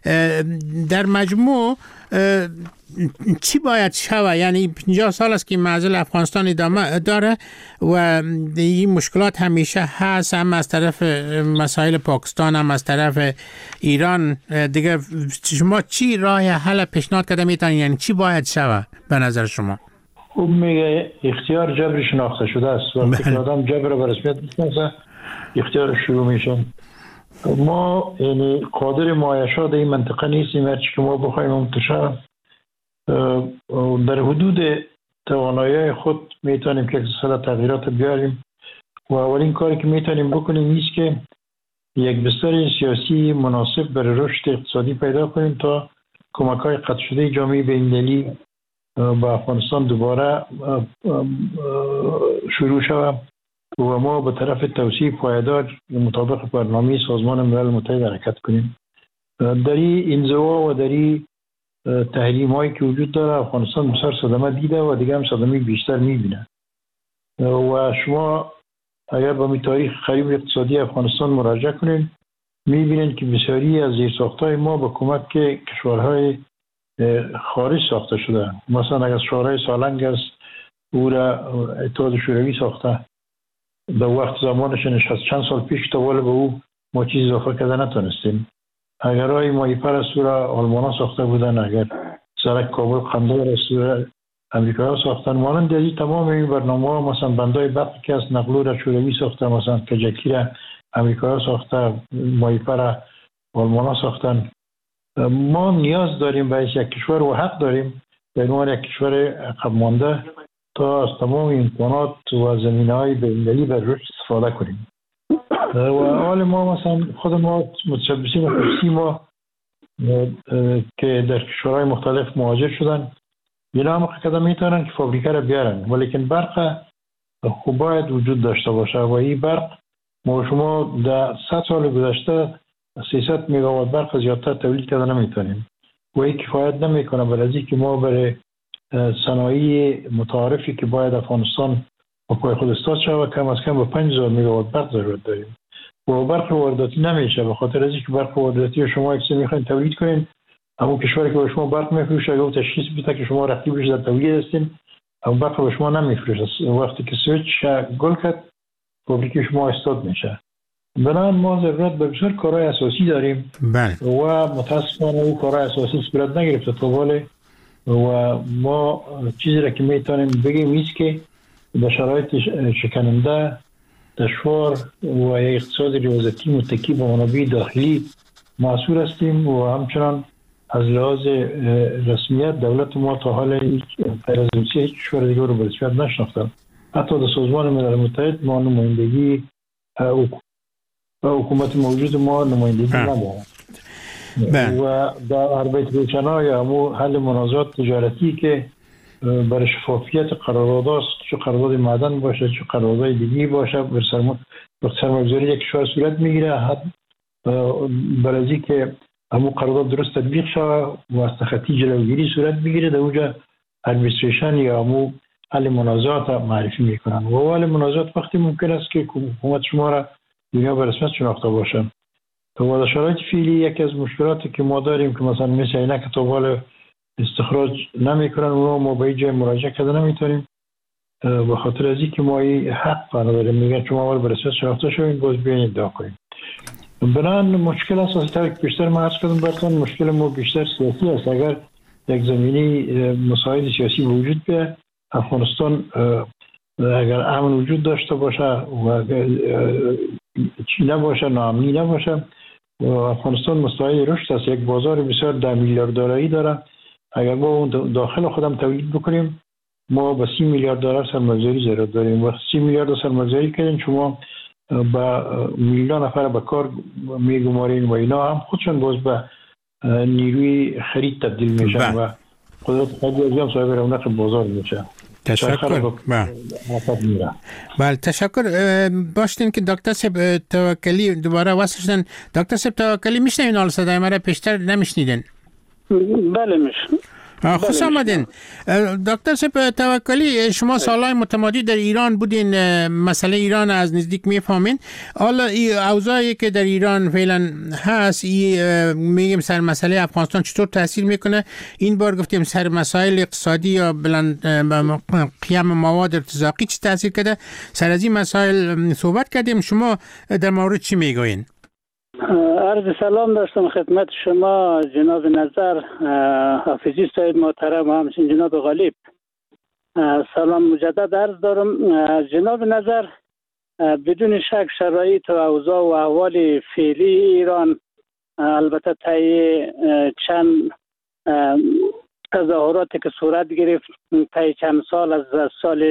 در مجموع چی باید شود؟ یعنی 50 سال است که معزل افغانستان ادامه داره و این مشکلات همیشه هست، هم از طرف مسائل پاکستان هم از طرف ایران. دیگه شما چی راه حل پیشنهاد کرده میتونید؟ یعنی چی باید شود به نظر شما؟ او میگه اختیار جبر شناخته شده است. وقتی که آدم جبر به رسمیت میشناسه اختیار شروع میشه. ما یعنی قادر معایشات این منطقه نیستیم، هرچی که ما بخوایم منتشر در حدود توانایی خود میتونیم که اقتصاد تغییرات بیاریم و اولین کاری که میتونیم بکنیم نیست که یک بستر سیاسی مناسب برای رشد اقتصادی پیدا کنیم تا کمک‌های قطع شده جامعه بین‌المللی با افغانستان دوباره شروع شود و ما به طرف توسعه پایدار مطابق برنامه سازمان ملل متحد حرکت کنیم. در این انزوا و در این تحریم‌هایی که وجود داره افغانستان بسیار صدمه دیده و دیگه هم صدمه بیشتر می‌بینه و شما اگر به تاریخ خرید اقتصادی افغانستان مراجعه کنید می‌بینید که بسیاری از زیرساخت‌های ما با کمک کشورهای خارج ساخته شده. مثلا اگر شورای سالنگ است او را اتحاد شوروی ساخته، در وقت زمانش نشست چند سال پیش تا ولی به او ما چیز اضافه کرده نتونستیم. اگر های ماهی پر است را آلمان ساخته بودن، اگر سرک کابل قندهار است را امریکا ساختن. مانند این تمام این برنامه ها مثلا بندای برق که از نقلو را شوروی ساخته، مثلا کجکی را امریکا ساخته، ماهی پر آلمان ساختن. ما نیاز داریم به یک کشور و حق داریم به عنوان یک کشور عقب مانده تا از تمام امکانات و زمینه‌های بین‌المللی بر رشد استفاده کنیم. و حال ما مثلا خود ما متشبثین خصوصی ما که در کشورهای مختلف مهاجر شدن، اینا هم قدم میتونن که فابریکه را بیارن، ولیکن برق خوب باید وجود داشته باشه و این برق ما شما در 100 سال گذشته 300 مگاوات برق زیادتر تولید کرده نمیتونیم و این کفایت نمیکنه. برای که ما برای صنایع متعارفی که باید افغانستان با پای خود استاد شود کم از کم به 5000 مگاوات برق ضرورت داریم و برق وارداتی نمیشه، به خاطر از اینکه برق وارداتی شما اکثر میخواین تولید کنین، اما کشوری که به شما برق میفروشه اگه تشخیص بده که شما رقیبش در تولید هستین، اما برق به شما نمیفروشه. وقتی که سویچ گل کرد فابریکه شما استاد میشه. بنابراین ما ضرورت به بسیار کارهای اساسی داریم. بله. و متاسفانه اون کارهای اساسی صورت نگرفته تا حال و ما چیزی را که میتونیم بگیم ایست که در شرایط شکننده دشوار و اقتصاد ریاضتی متکی به منابع داخلی محصور هستیم و همچنان از لحاظ رسمیت دولت ما تا حال غیر از روسیه هیچ کشور دیگر رو به رسمیت نشناختن. حتی در سازمان ملل متحد ما نمایندگی حکومت موجود ما نمایندگی ندارد و در اربیت روشنا یا همو حل منازعات تجارتی که برای شفافیت قرارداد است، چه قرارداد معدن باشه چه قرارداد دیگی باشه، بر سرمایه‌گذاری یک کشور صورت میگیره برای اینکه همو قرارداد درست تطبیق شود و از تخطی جلوگیری صورت بگیره، در اونجا اربیتریشن یا همو حل منازعات معرفی میکنن و حل منازعات وقتی ممکن است که حکومت شما را دنیا به رسمیت شناخته باشن. تو در شرایط فعلی یکی از مشکلاتی که ما داریم که مثلا مثل اینا که تو استخراج نمیکنن و ما به جای مراجعه کرده نمیتونیم به خاطر از اینکه ما این حق نداریم، میگن شما اول به رسمیت شناخته شوید باز بیاین ادعا کنیم. بنابراین مشکل اساسی تا که بیشتر ما عرض کردم براتون مشکل ما بیشتر سیاسی است. اگر یک زمینی مسائل سیاسی وجود بیاد، افغانستان اگر امن وجود داشته باشه و چی نباشه، ناامنی نباشه و افغانستان مستعد رشد است، یک بازار بسیار 10 میلیارد دلاری داره. اگر ما اون داخل خودم تولید بکنیم ما به 30 میلیارد دلار سرمایه‌گذاری ضرورت داریم و 30 میلیارد سرمایه‌گذاری کردین شما با میلیون نفر به کار میگمارین و اینا هم خودشون باز به نیروی خرید تبدیل میشن و قدرت خریدی هم صاحب رونق بازار میشه. تشکر. بله تشکر. باشین که دکتر صاحب توکلی دوباره وصل شدن. دکتر صاحب توکلی میشنوین؟ حال صدای ما را پیشتر نمیشنیدن؟ بله میشنم. خوش آمدین دکتر صاحب توکلی. شما سالهای متمادی در ایران بودین، مسئله ایران از نزدیک میفهمین. حالا این اوضاعی که در ایران فعلا هست، میگیم سر مسئله افغانستان چطور تاثیر میکنه؟ این بار گفتیم سر مسائل اقتصادی یا قیام مواد ارتزاقی چی تاثیر کرده. سر از این مسائل صحبت کردیم. شما در مورد چی میگوین؟ عرض سلام داشتم خدمت شما جناب نظر، حافظی صاحب محترم و همچنین جناب غالب. سلام مجدد عرض دارم. جناب نظر، بدون شک شرایط و اوضاع و احوال فعلی ایران، البته طی چند تظاهراتی که صورت گرفت طی چند سال از سال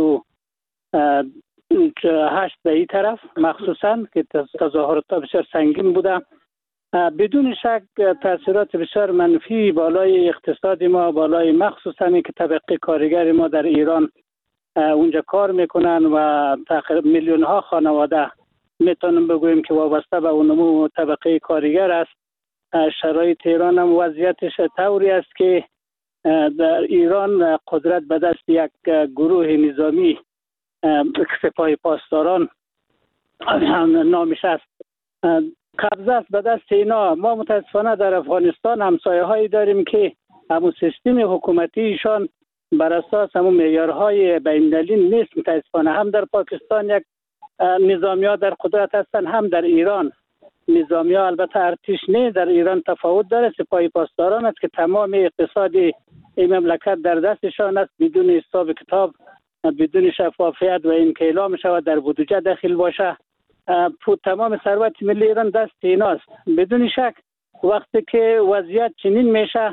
98 به این طرف مخصوصا که تظاهرات بسیار سنگین بوده، بدون شک تاثیرات بسیار منفی بالای اقتصاد ما، بالای مخصوصا که طبقه کارگر ما در ایران اونجا کار میکنن و تقریبا میلیون ها خانواده میتونم بگویم که وابسته به اون طبقه کارگر است. شرایط ایران هم وضعیتش طوری است که در ایران قدرت به دست یک گروه نظامی سپاه پاسداران نامش است، قبضه است به دست اینا. ما متاسفانه در افغانستان همسایه هایی داریم که همون سیستم حکومتی ایشان بر اساس همون معیارهای بین‌المللی نیست. متاسفانه هم در پاکستان یک نظامی ها در قدرت هستند، هم در ایران نظامی ها. البته ارتش نه، در ایران تفاوت داره. سپاه پاسداران است که تمام اقتصاد این مملکت در دستشان است، بدون حساب کتاب، بدون شفافیت و این که اعلام شود در بودجه داخل باشه. تمام ثروت ملی ایران دست ایناست. بدون شک وقتی که وضعیت چنین میشه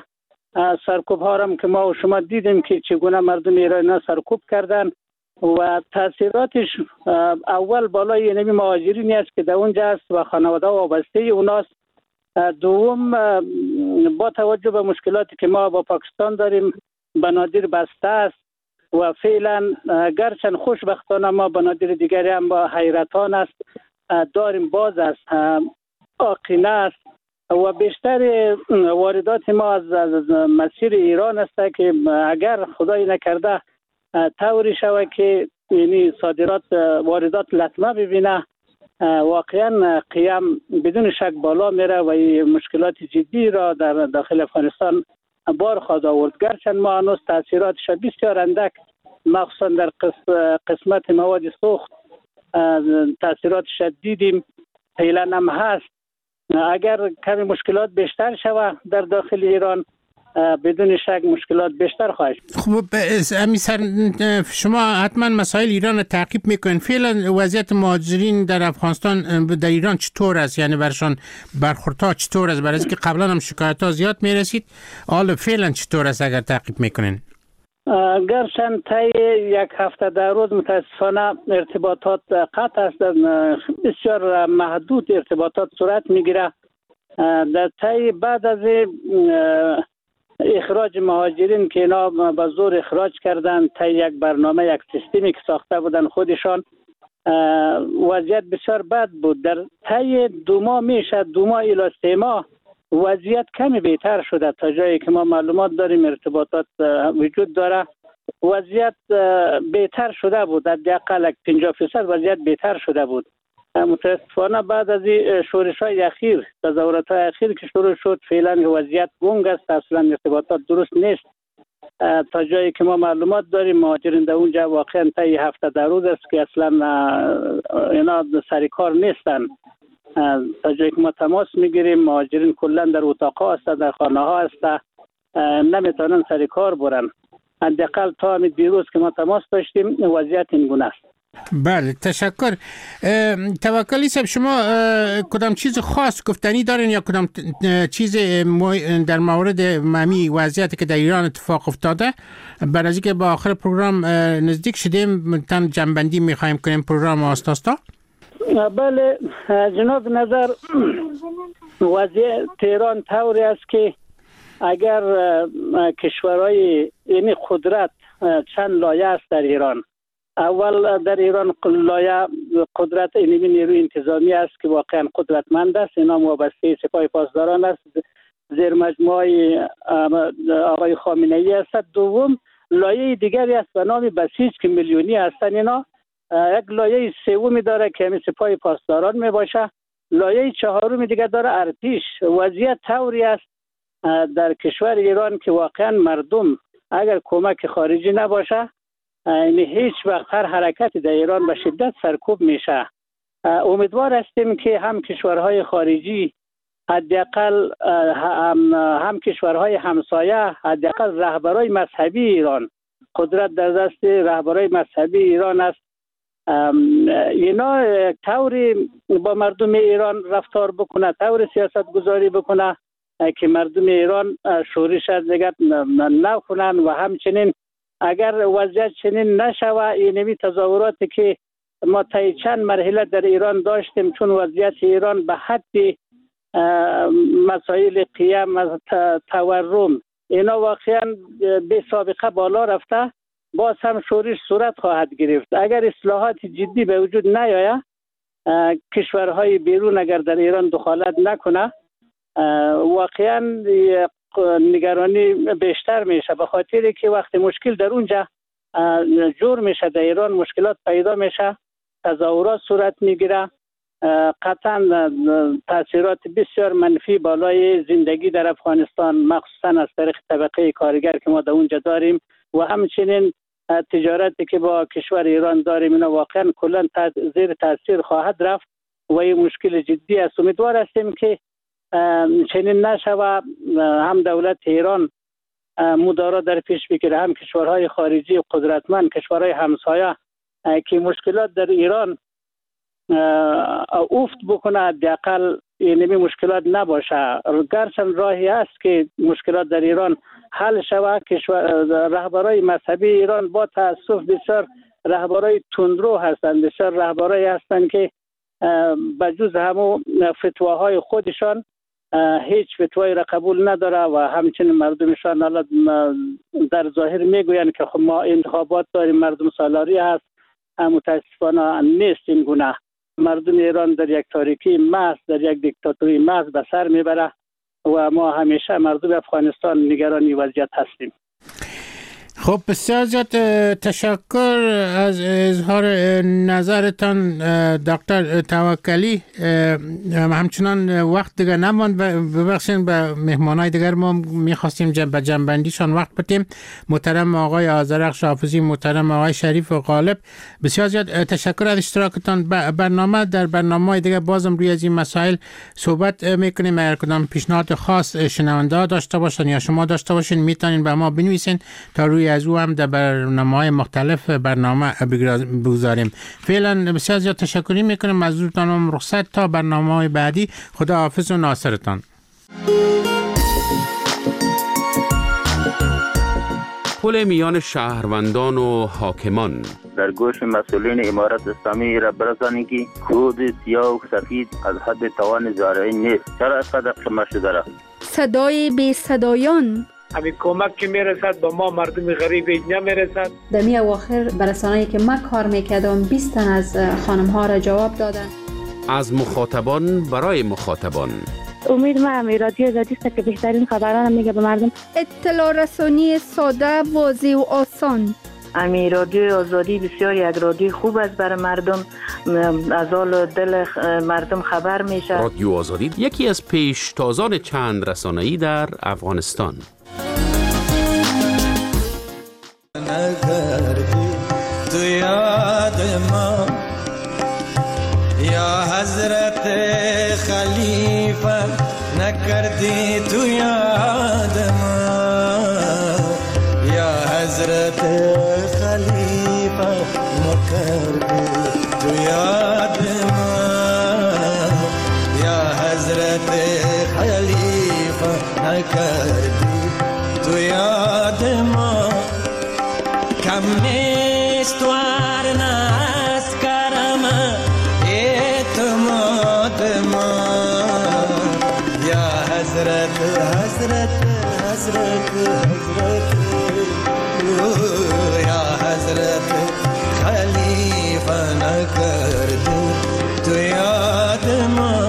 سرکوب ها هم که ما و شما دیدیم که چگونه مردم ایران سرکوب کردن و تاثیراتش اول بالای نمی مهاجرینی است که در اونجا است و خانواده وابسته اوناست. دوم با توجه به مشکلاتی که ما با پاکستان داریم بنادر بسته است و فعلا گرچند خوشبختانه ما بنادر دیگری هم با حیرتان است داریم باز است آقینه است و بیشتر واردات ما از مسیر ایران است که اگر خدای نکرده طوری شود که یعنی صادرات واردات لطمه ببینه واقعا قیام بدون شک بالا میره و مشکلات جدی را در داخل افغانستان بار خواهد آورد. گرچند ما هنوز تاثیراتش بسیار اندک مخصوصا در قسمت مواد سوخت تاثیراتش دیدیم فعلا هم هست. اگر کمی مشکلات بیشتر شود در داخل ایران بدون شک مشکلات بیشتر خواهد. خب امیسر شما حتما مسائل ایران تعقیب میکنین. فعلا وضعیت مهاجرین در افغانستان در ایران چطور است؟ یعنی برشان برخوردها چطور است؟ برای اینکه قبلا هم شکایت ها زیاد میرسید، حالا فعلا چطور است اگر تعقیب میکنین؟ گرچند طی یک هفته در روز متاسفانه ارتباطات قطع است، بسیار محدود ارتباطات صورت میگیره. در طی بعد از اخراج مهاجرین که اینا به زور اخراج کردن طی یک برنامه یک سیستمی که ساخته بودن خودشان، وضعیت بسیار بد بود. در طی 2 ماه میشه 2 ماه الی 3 ماه وضعیت کمی بهتر شده. تا جایی که ما معلومات داریم ارتباطات وجود داره وضعیت بهتر شده بود، حداقل 50% وضعیت بهتر شده بود. متاسفانه بعد از شورش‌های اخیر تظاهرات‌های اخیر که شروع شد فعلا وضعیت گنگ است، اصلا ارتباطات درست نیست. تا جایی که ما معلومات داریم مهاجرین در اونجا واقعا تا 7 روز است که اصلا اینا سر کار نیستن. تا جایی که ما تماس میگیریم مهاجرین کلا در اتاق‌ها هستن، در خانه‌ها هستن، نمیتونن سر کار برن. حداقل تا همین دیروز که ما تماس داشتیم وضعیت این گونه است. بله تشکر. توکلی صاحب شما کدام چیز خاص گفتنی دارین یا کدام چیز در مورد ممی وضعیتی که در ایران اتفاق افتاده؟ برای اینکه با آخر پروگرام نزدیک شدیم تن جنبندی میخوایم کنیم پروگرام آستاستا. بله جناب نظر وضعیت ایران طوری است که اگر کشورهای یعنی قدرت چند لایه است در ایران. اول در ایران لایه قدرت اینمی نیروی انتظامی است که واقعا قدرتمند است، اینا وابسته سپاه پاسداران است، زیر مجموعه آقای خامنه‌ای است. دوم لایه دیگری است به نام بسیج که میلیونی هستند، اینا یک لایه سومی داره که همین سپاه پاسداران می باشه. لایه چهارمی دیگه داره ارتش. وضعیت طوری است در کشور ایران که واقعا مردم اگر کمک خارجی نباشه یعنی هیچ وقت هر حرکتی در ایران به شدت سرکوب میشه. امیدوار هستیم که هم کشورهای خارجی حداقل هم کشورهای همسایه حداقل رهبرای مذهبی ایران، قدرت در دست رهبرای مذهبی ایران است، اینا طوری با مردم ایران رفتار بکنه، طوری سیاست گذاری بکنه که مردم ایران شورش دیگر نکنن و همچنین اگر وضعیت چنین نشوه اینمی تظاهراتی که ما طی چند مرحله در ایران داشتیم چون وضعیت ایران به حد مسائل قیام از تورم اینا واقعا به سابقه بالا رفته، باز هم شورش صورت خواهد گرفت. اگر اصلاحات جدی به وجود نیاید کشورهای بیرون اگر در ایران دخالت نکنه واقعا نگرانی بیشتر میشه، به خاطری که وقتی مشکل در اونجا جور میشه در ایران مشکلات پیدا میشه، تظاهرات صورت میگیره، قطعا تاثیرات بسیار منفی بالای زندگی در افغانستان مخصوصا از طریق طبقه کارگر که ما در اونجا داریم و همچنین تجارتی که با کشور ایران داریم اینا واقعا کلا زیر تاثیر خواهد رفت و این مشکل جدی است. امیدوار هستیم که چنین نشوه، هم دولت ایران مدارا در پیش بگیره هم کشورهای خارجی قدرتمند کشورهای همسایه که مشکلات در ایران افت بکنه، حداقل اینمی مشکلات نباشه. گرچند راهی است که مشکلات در ایران حل شود. رهبرای مذهبی ایران با تاسف بسیار رهبرای تندرو هستند، بسیار رهبرای هستند که بجز همو فتواهای خودشان هیچ فتوایی را قبول نداره و همچنین مردمشان در ظاهر میگویند که خب ما انتخابات داریم، مردم سالاری هست. متاسفانه نیست این گونه. مردم ایران در یک تاریکی محض، در یک دیکتاتوری محض به سر میبره و ما همیشه مردم افغانستان نگران وضعیت هستیم. خب بسیار زیاد تشکر از اظهار نظرتان دکتر توکلی. همچنان وقت دیگر نماند، ببخشید به مهمانای دیگر ما میخواستیم به جنبندیشان وقت بدیم. محترم آقای آذرخش حافظی، محترم آقای شریف غالب، بسیار زیاد تشکر از اشتراکتان برنامه. در برنامه‌های دیگر بازم روی از این مسائل صحبت میکنیم. اگر کدام پیشنهاد خاص شنونده داشته باشن یا شما داشته باشین میتونین به ما بنویسین تا روی از او هم در برنامه‌های مختلف برنامه بگذاریم. فعلا بسیار زیاد تشکر میکنم از حضورتان. رخصت تا برنامه‌های بعدی. خدا حافظ و ناصرتان. پل میان شهروندان و حاکمان. در گوش مسئولین امارت اسلامی را برسانید که کود سیاه و سفید از حد توان زارعی نیست. چرا از قدر شما شده را؟ صدای بی صدایان. همین کمک که میرسد با ما مردم غریب اینجا میرسد. در می اواخر برسانه‌ای که من کار میکردم 20 تن از خانم ها را جواب دادن. از مخاطبان برای مخاطبان. امید من رادیو آزادی است که بهترین خبران میگه به مردم. اطلاع رسانی ساده، واضح و آسان. امی رادیو آزادی بسیار یک رادیو خوب است برای مردم، از حال دل مردم خبر میشه. رادیو آزادی یکی از پیشتازان چند رسانه‌ای در افغانستان. نکردی تو یاد ما یا حضرت خلیفه، نکردی تو یاد ما یا حضرت خلیفه، نکردی تو یاد ما یا حضرت خلیفه، نکردی تو یاد ما. کم نیست ورنه از کرم اعتماد ما یا حضرت حضرت حضرت حضرت یا حضرت خلیفه، نکردی تو یاد ما.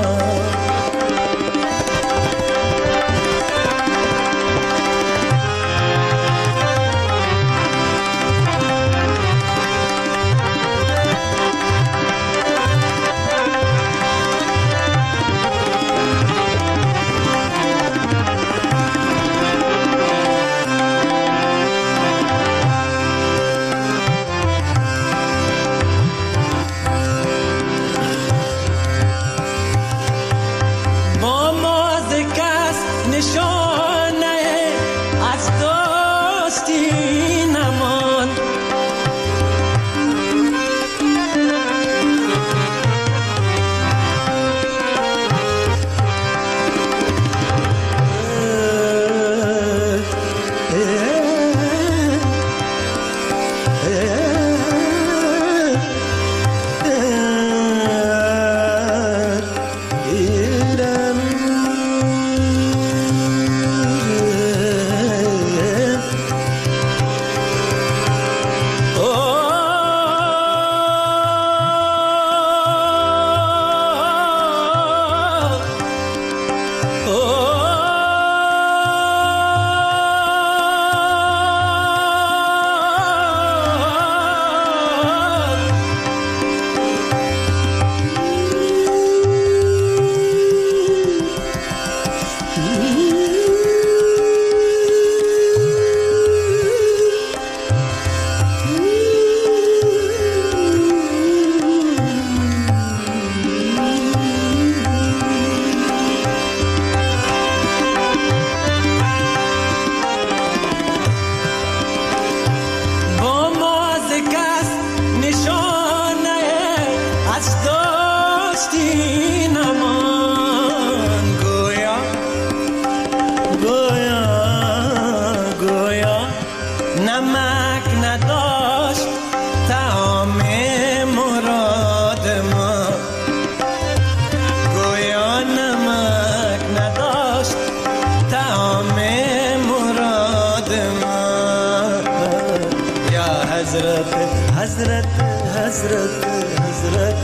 حضرت حضرت حضرت حضرت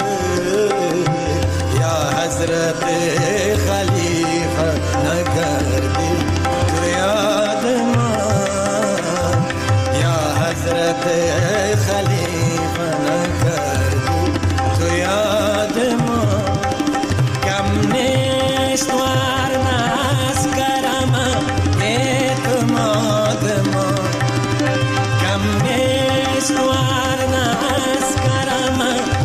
یا حضرت خلیفه نکردی تو یاد من یا حضرت خلیفه نکردی تو یاد من کم نیست ورنه از کرم اعتماد من کم نیست ورنه از کرم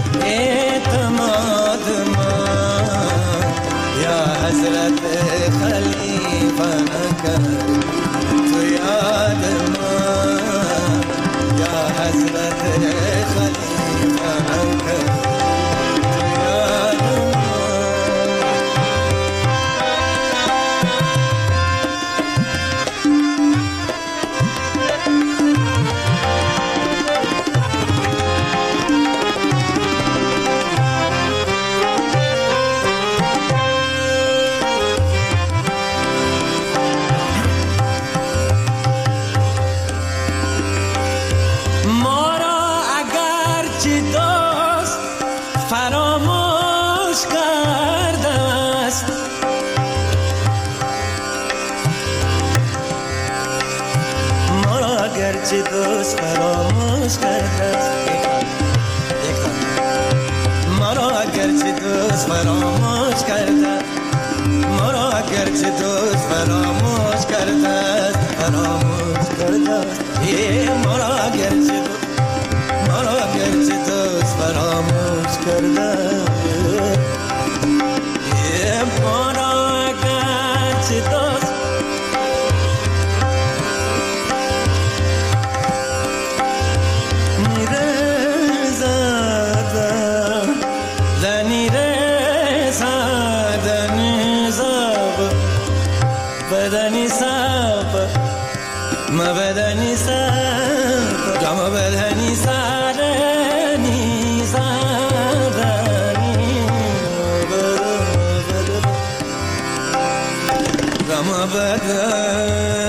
اعتماد من یا حضرت خلیفه نکردی تو یاد من یا حضرت خلیفه نکردی چه دوست فراموش کرده مرا اگرچه دوست فراموش کرده مرا اگرچه دوست فراموش کرده فراموش کرده مرا اگرچه دوست فراموش کرده مرا اگرچه دوست بدنی ساب ما بدنی ساب جام بدنی سارنی سارنی جام بدن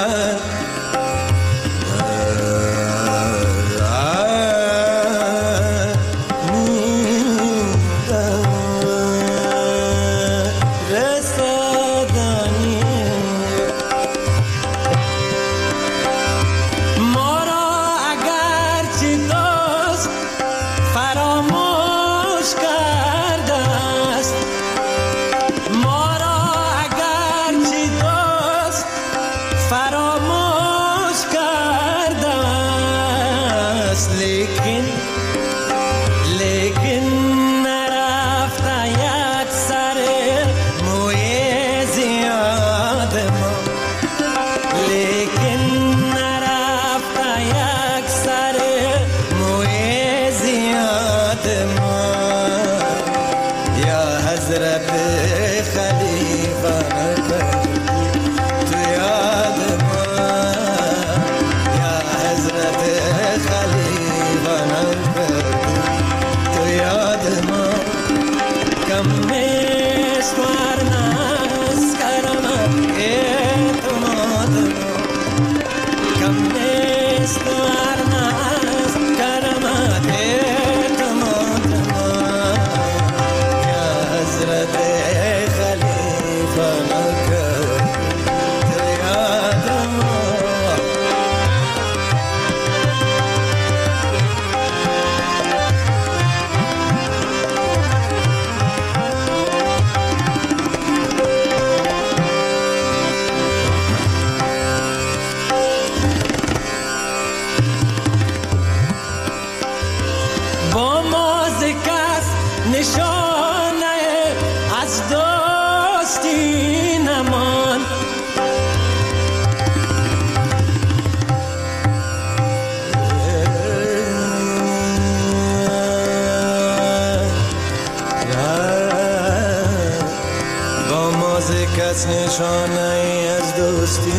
نشانه از دوستی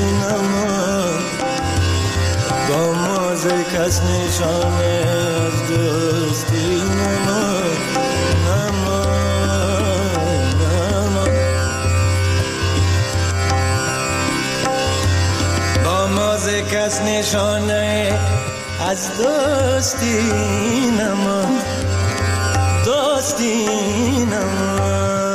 نمان با موزه کس نشانه از دوستی نمان با موزه کس نشانه از دوستی نما دوستی نما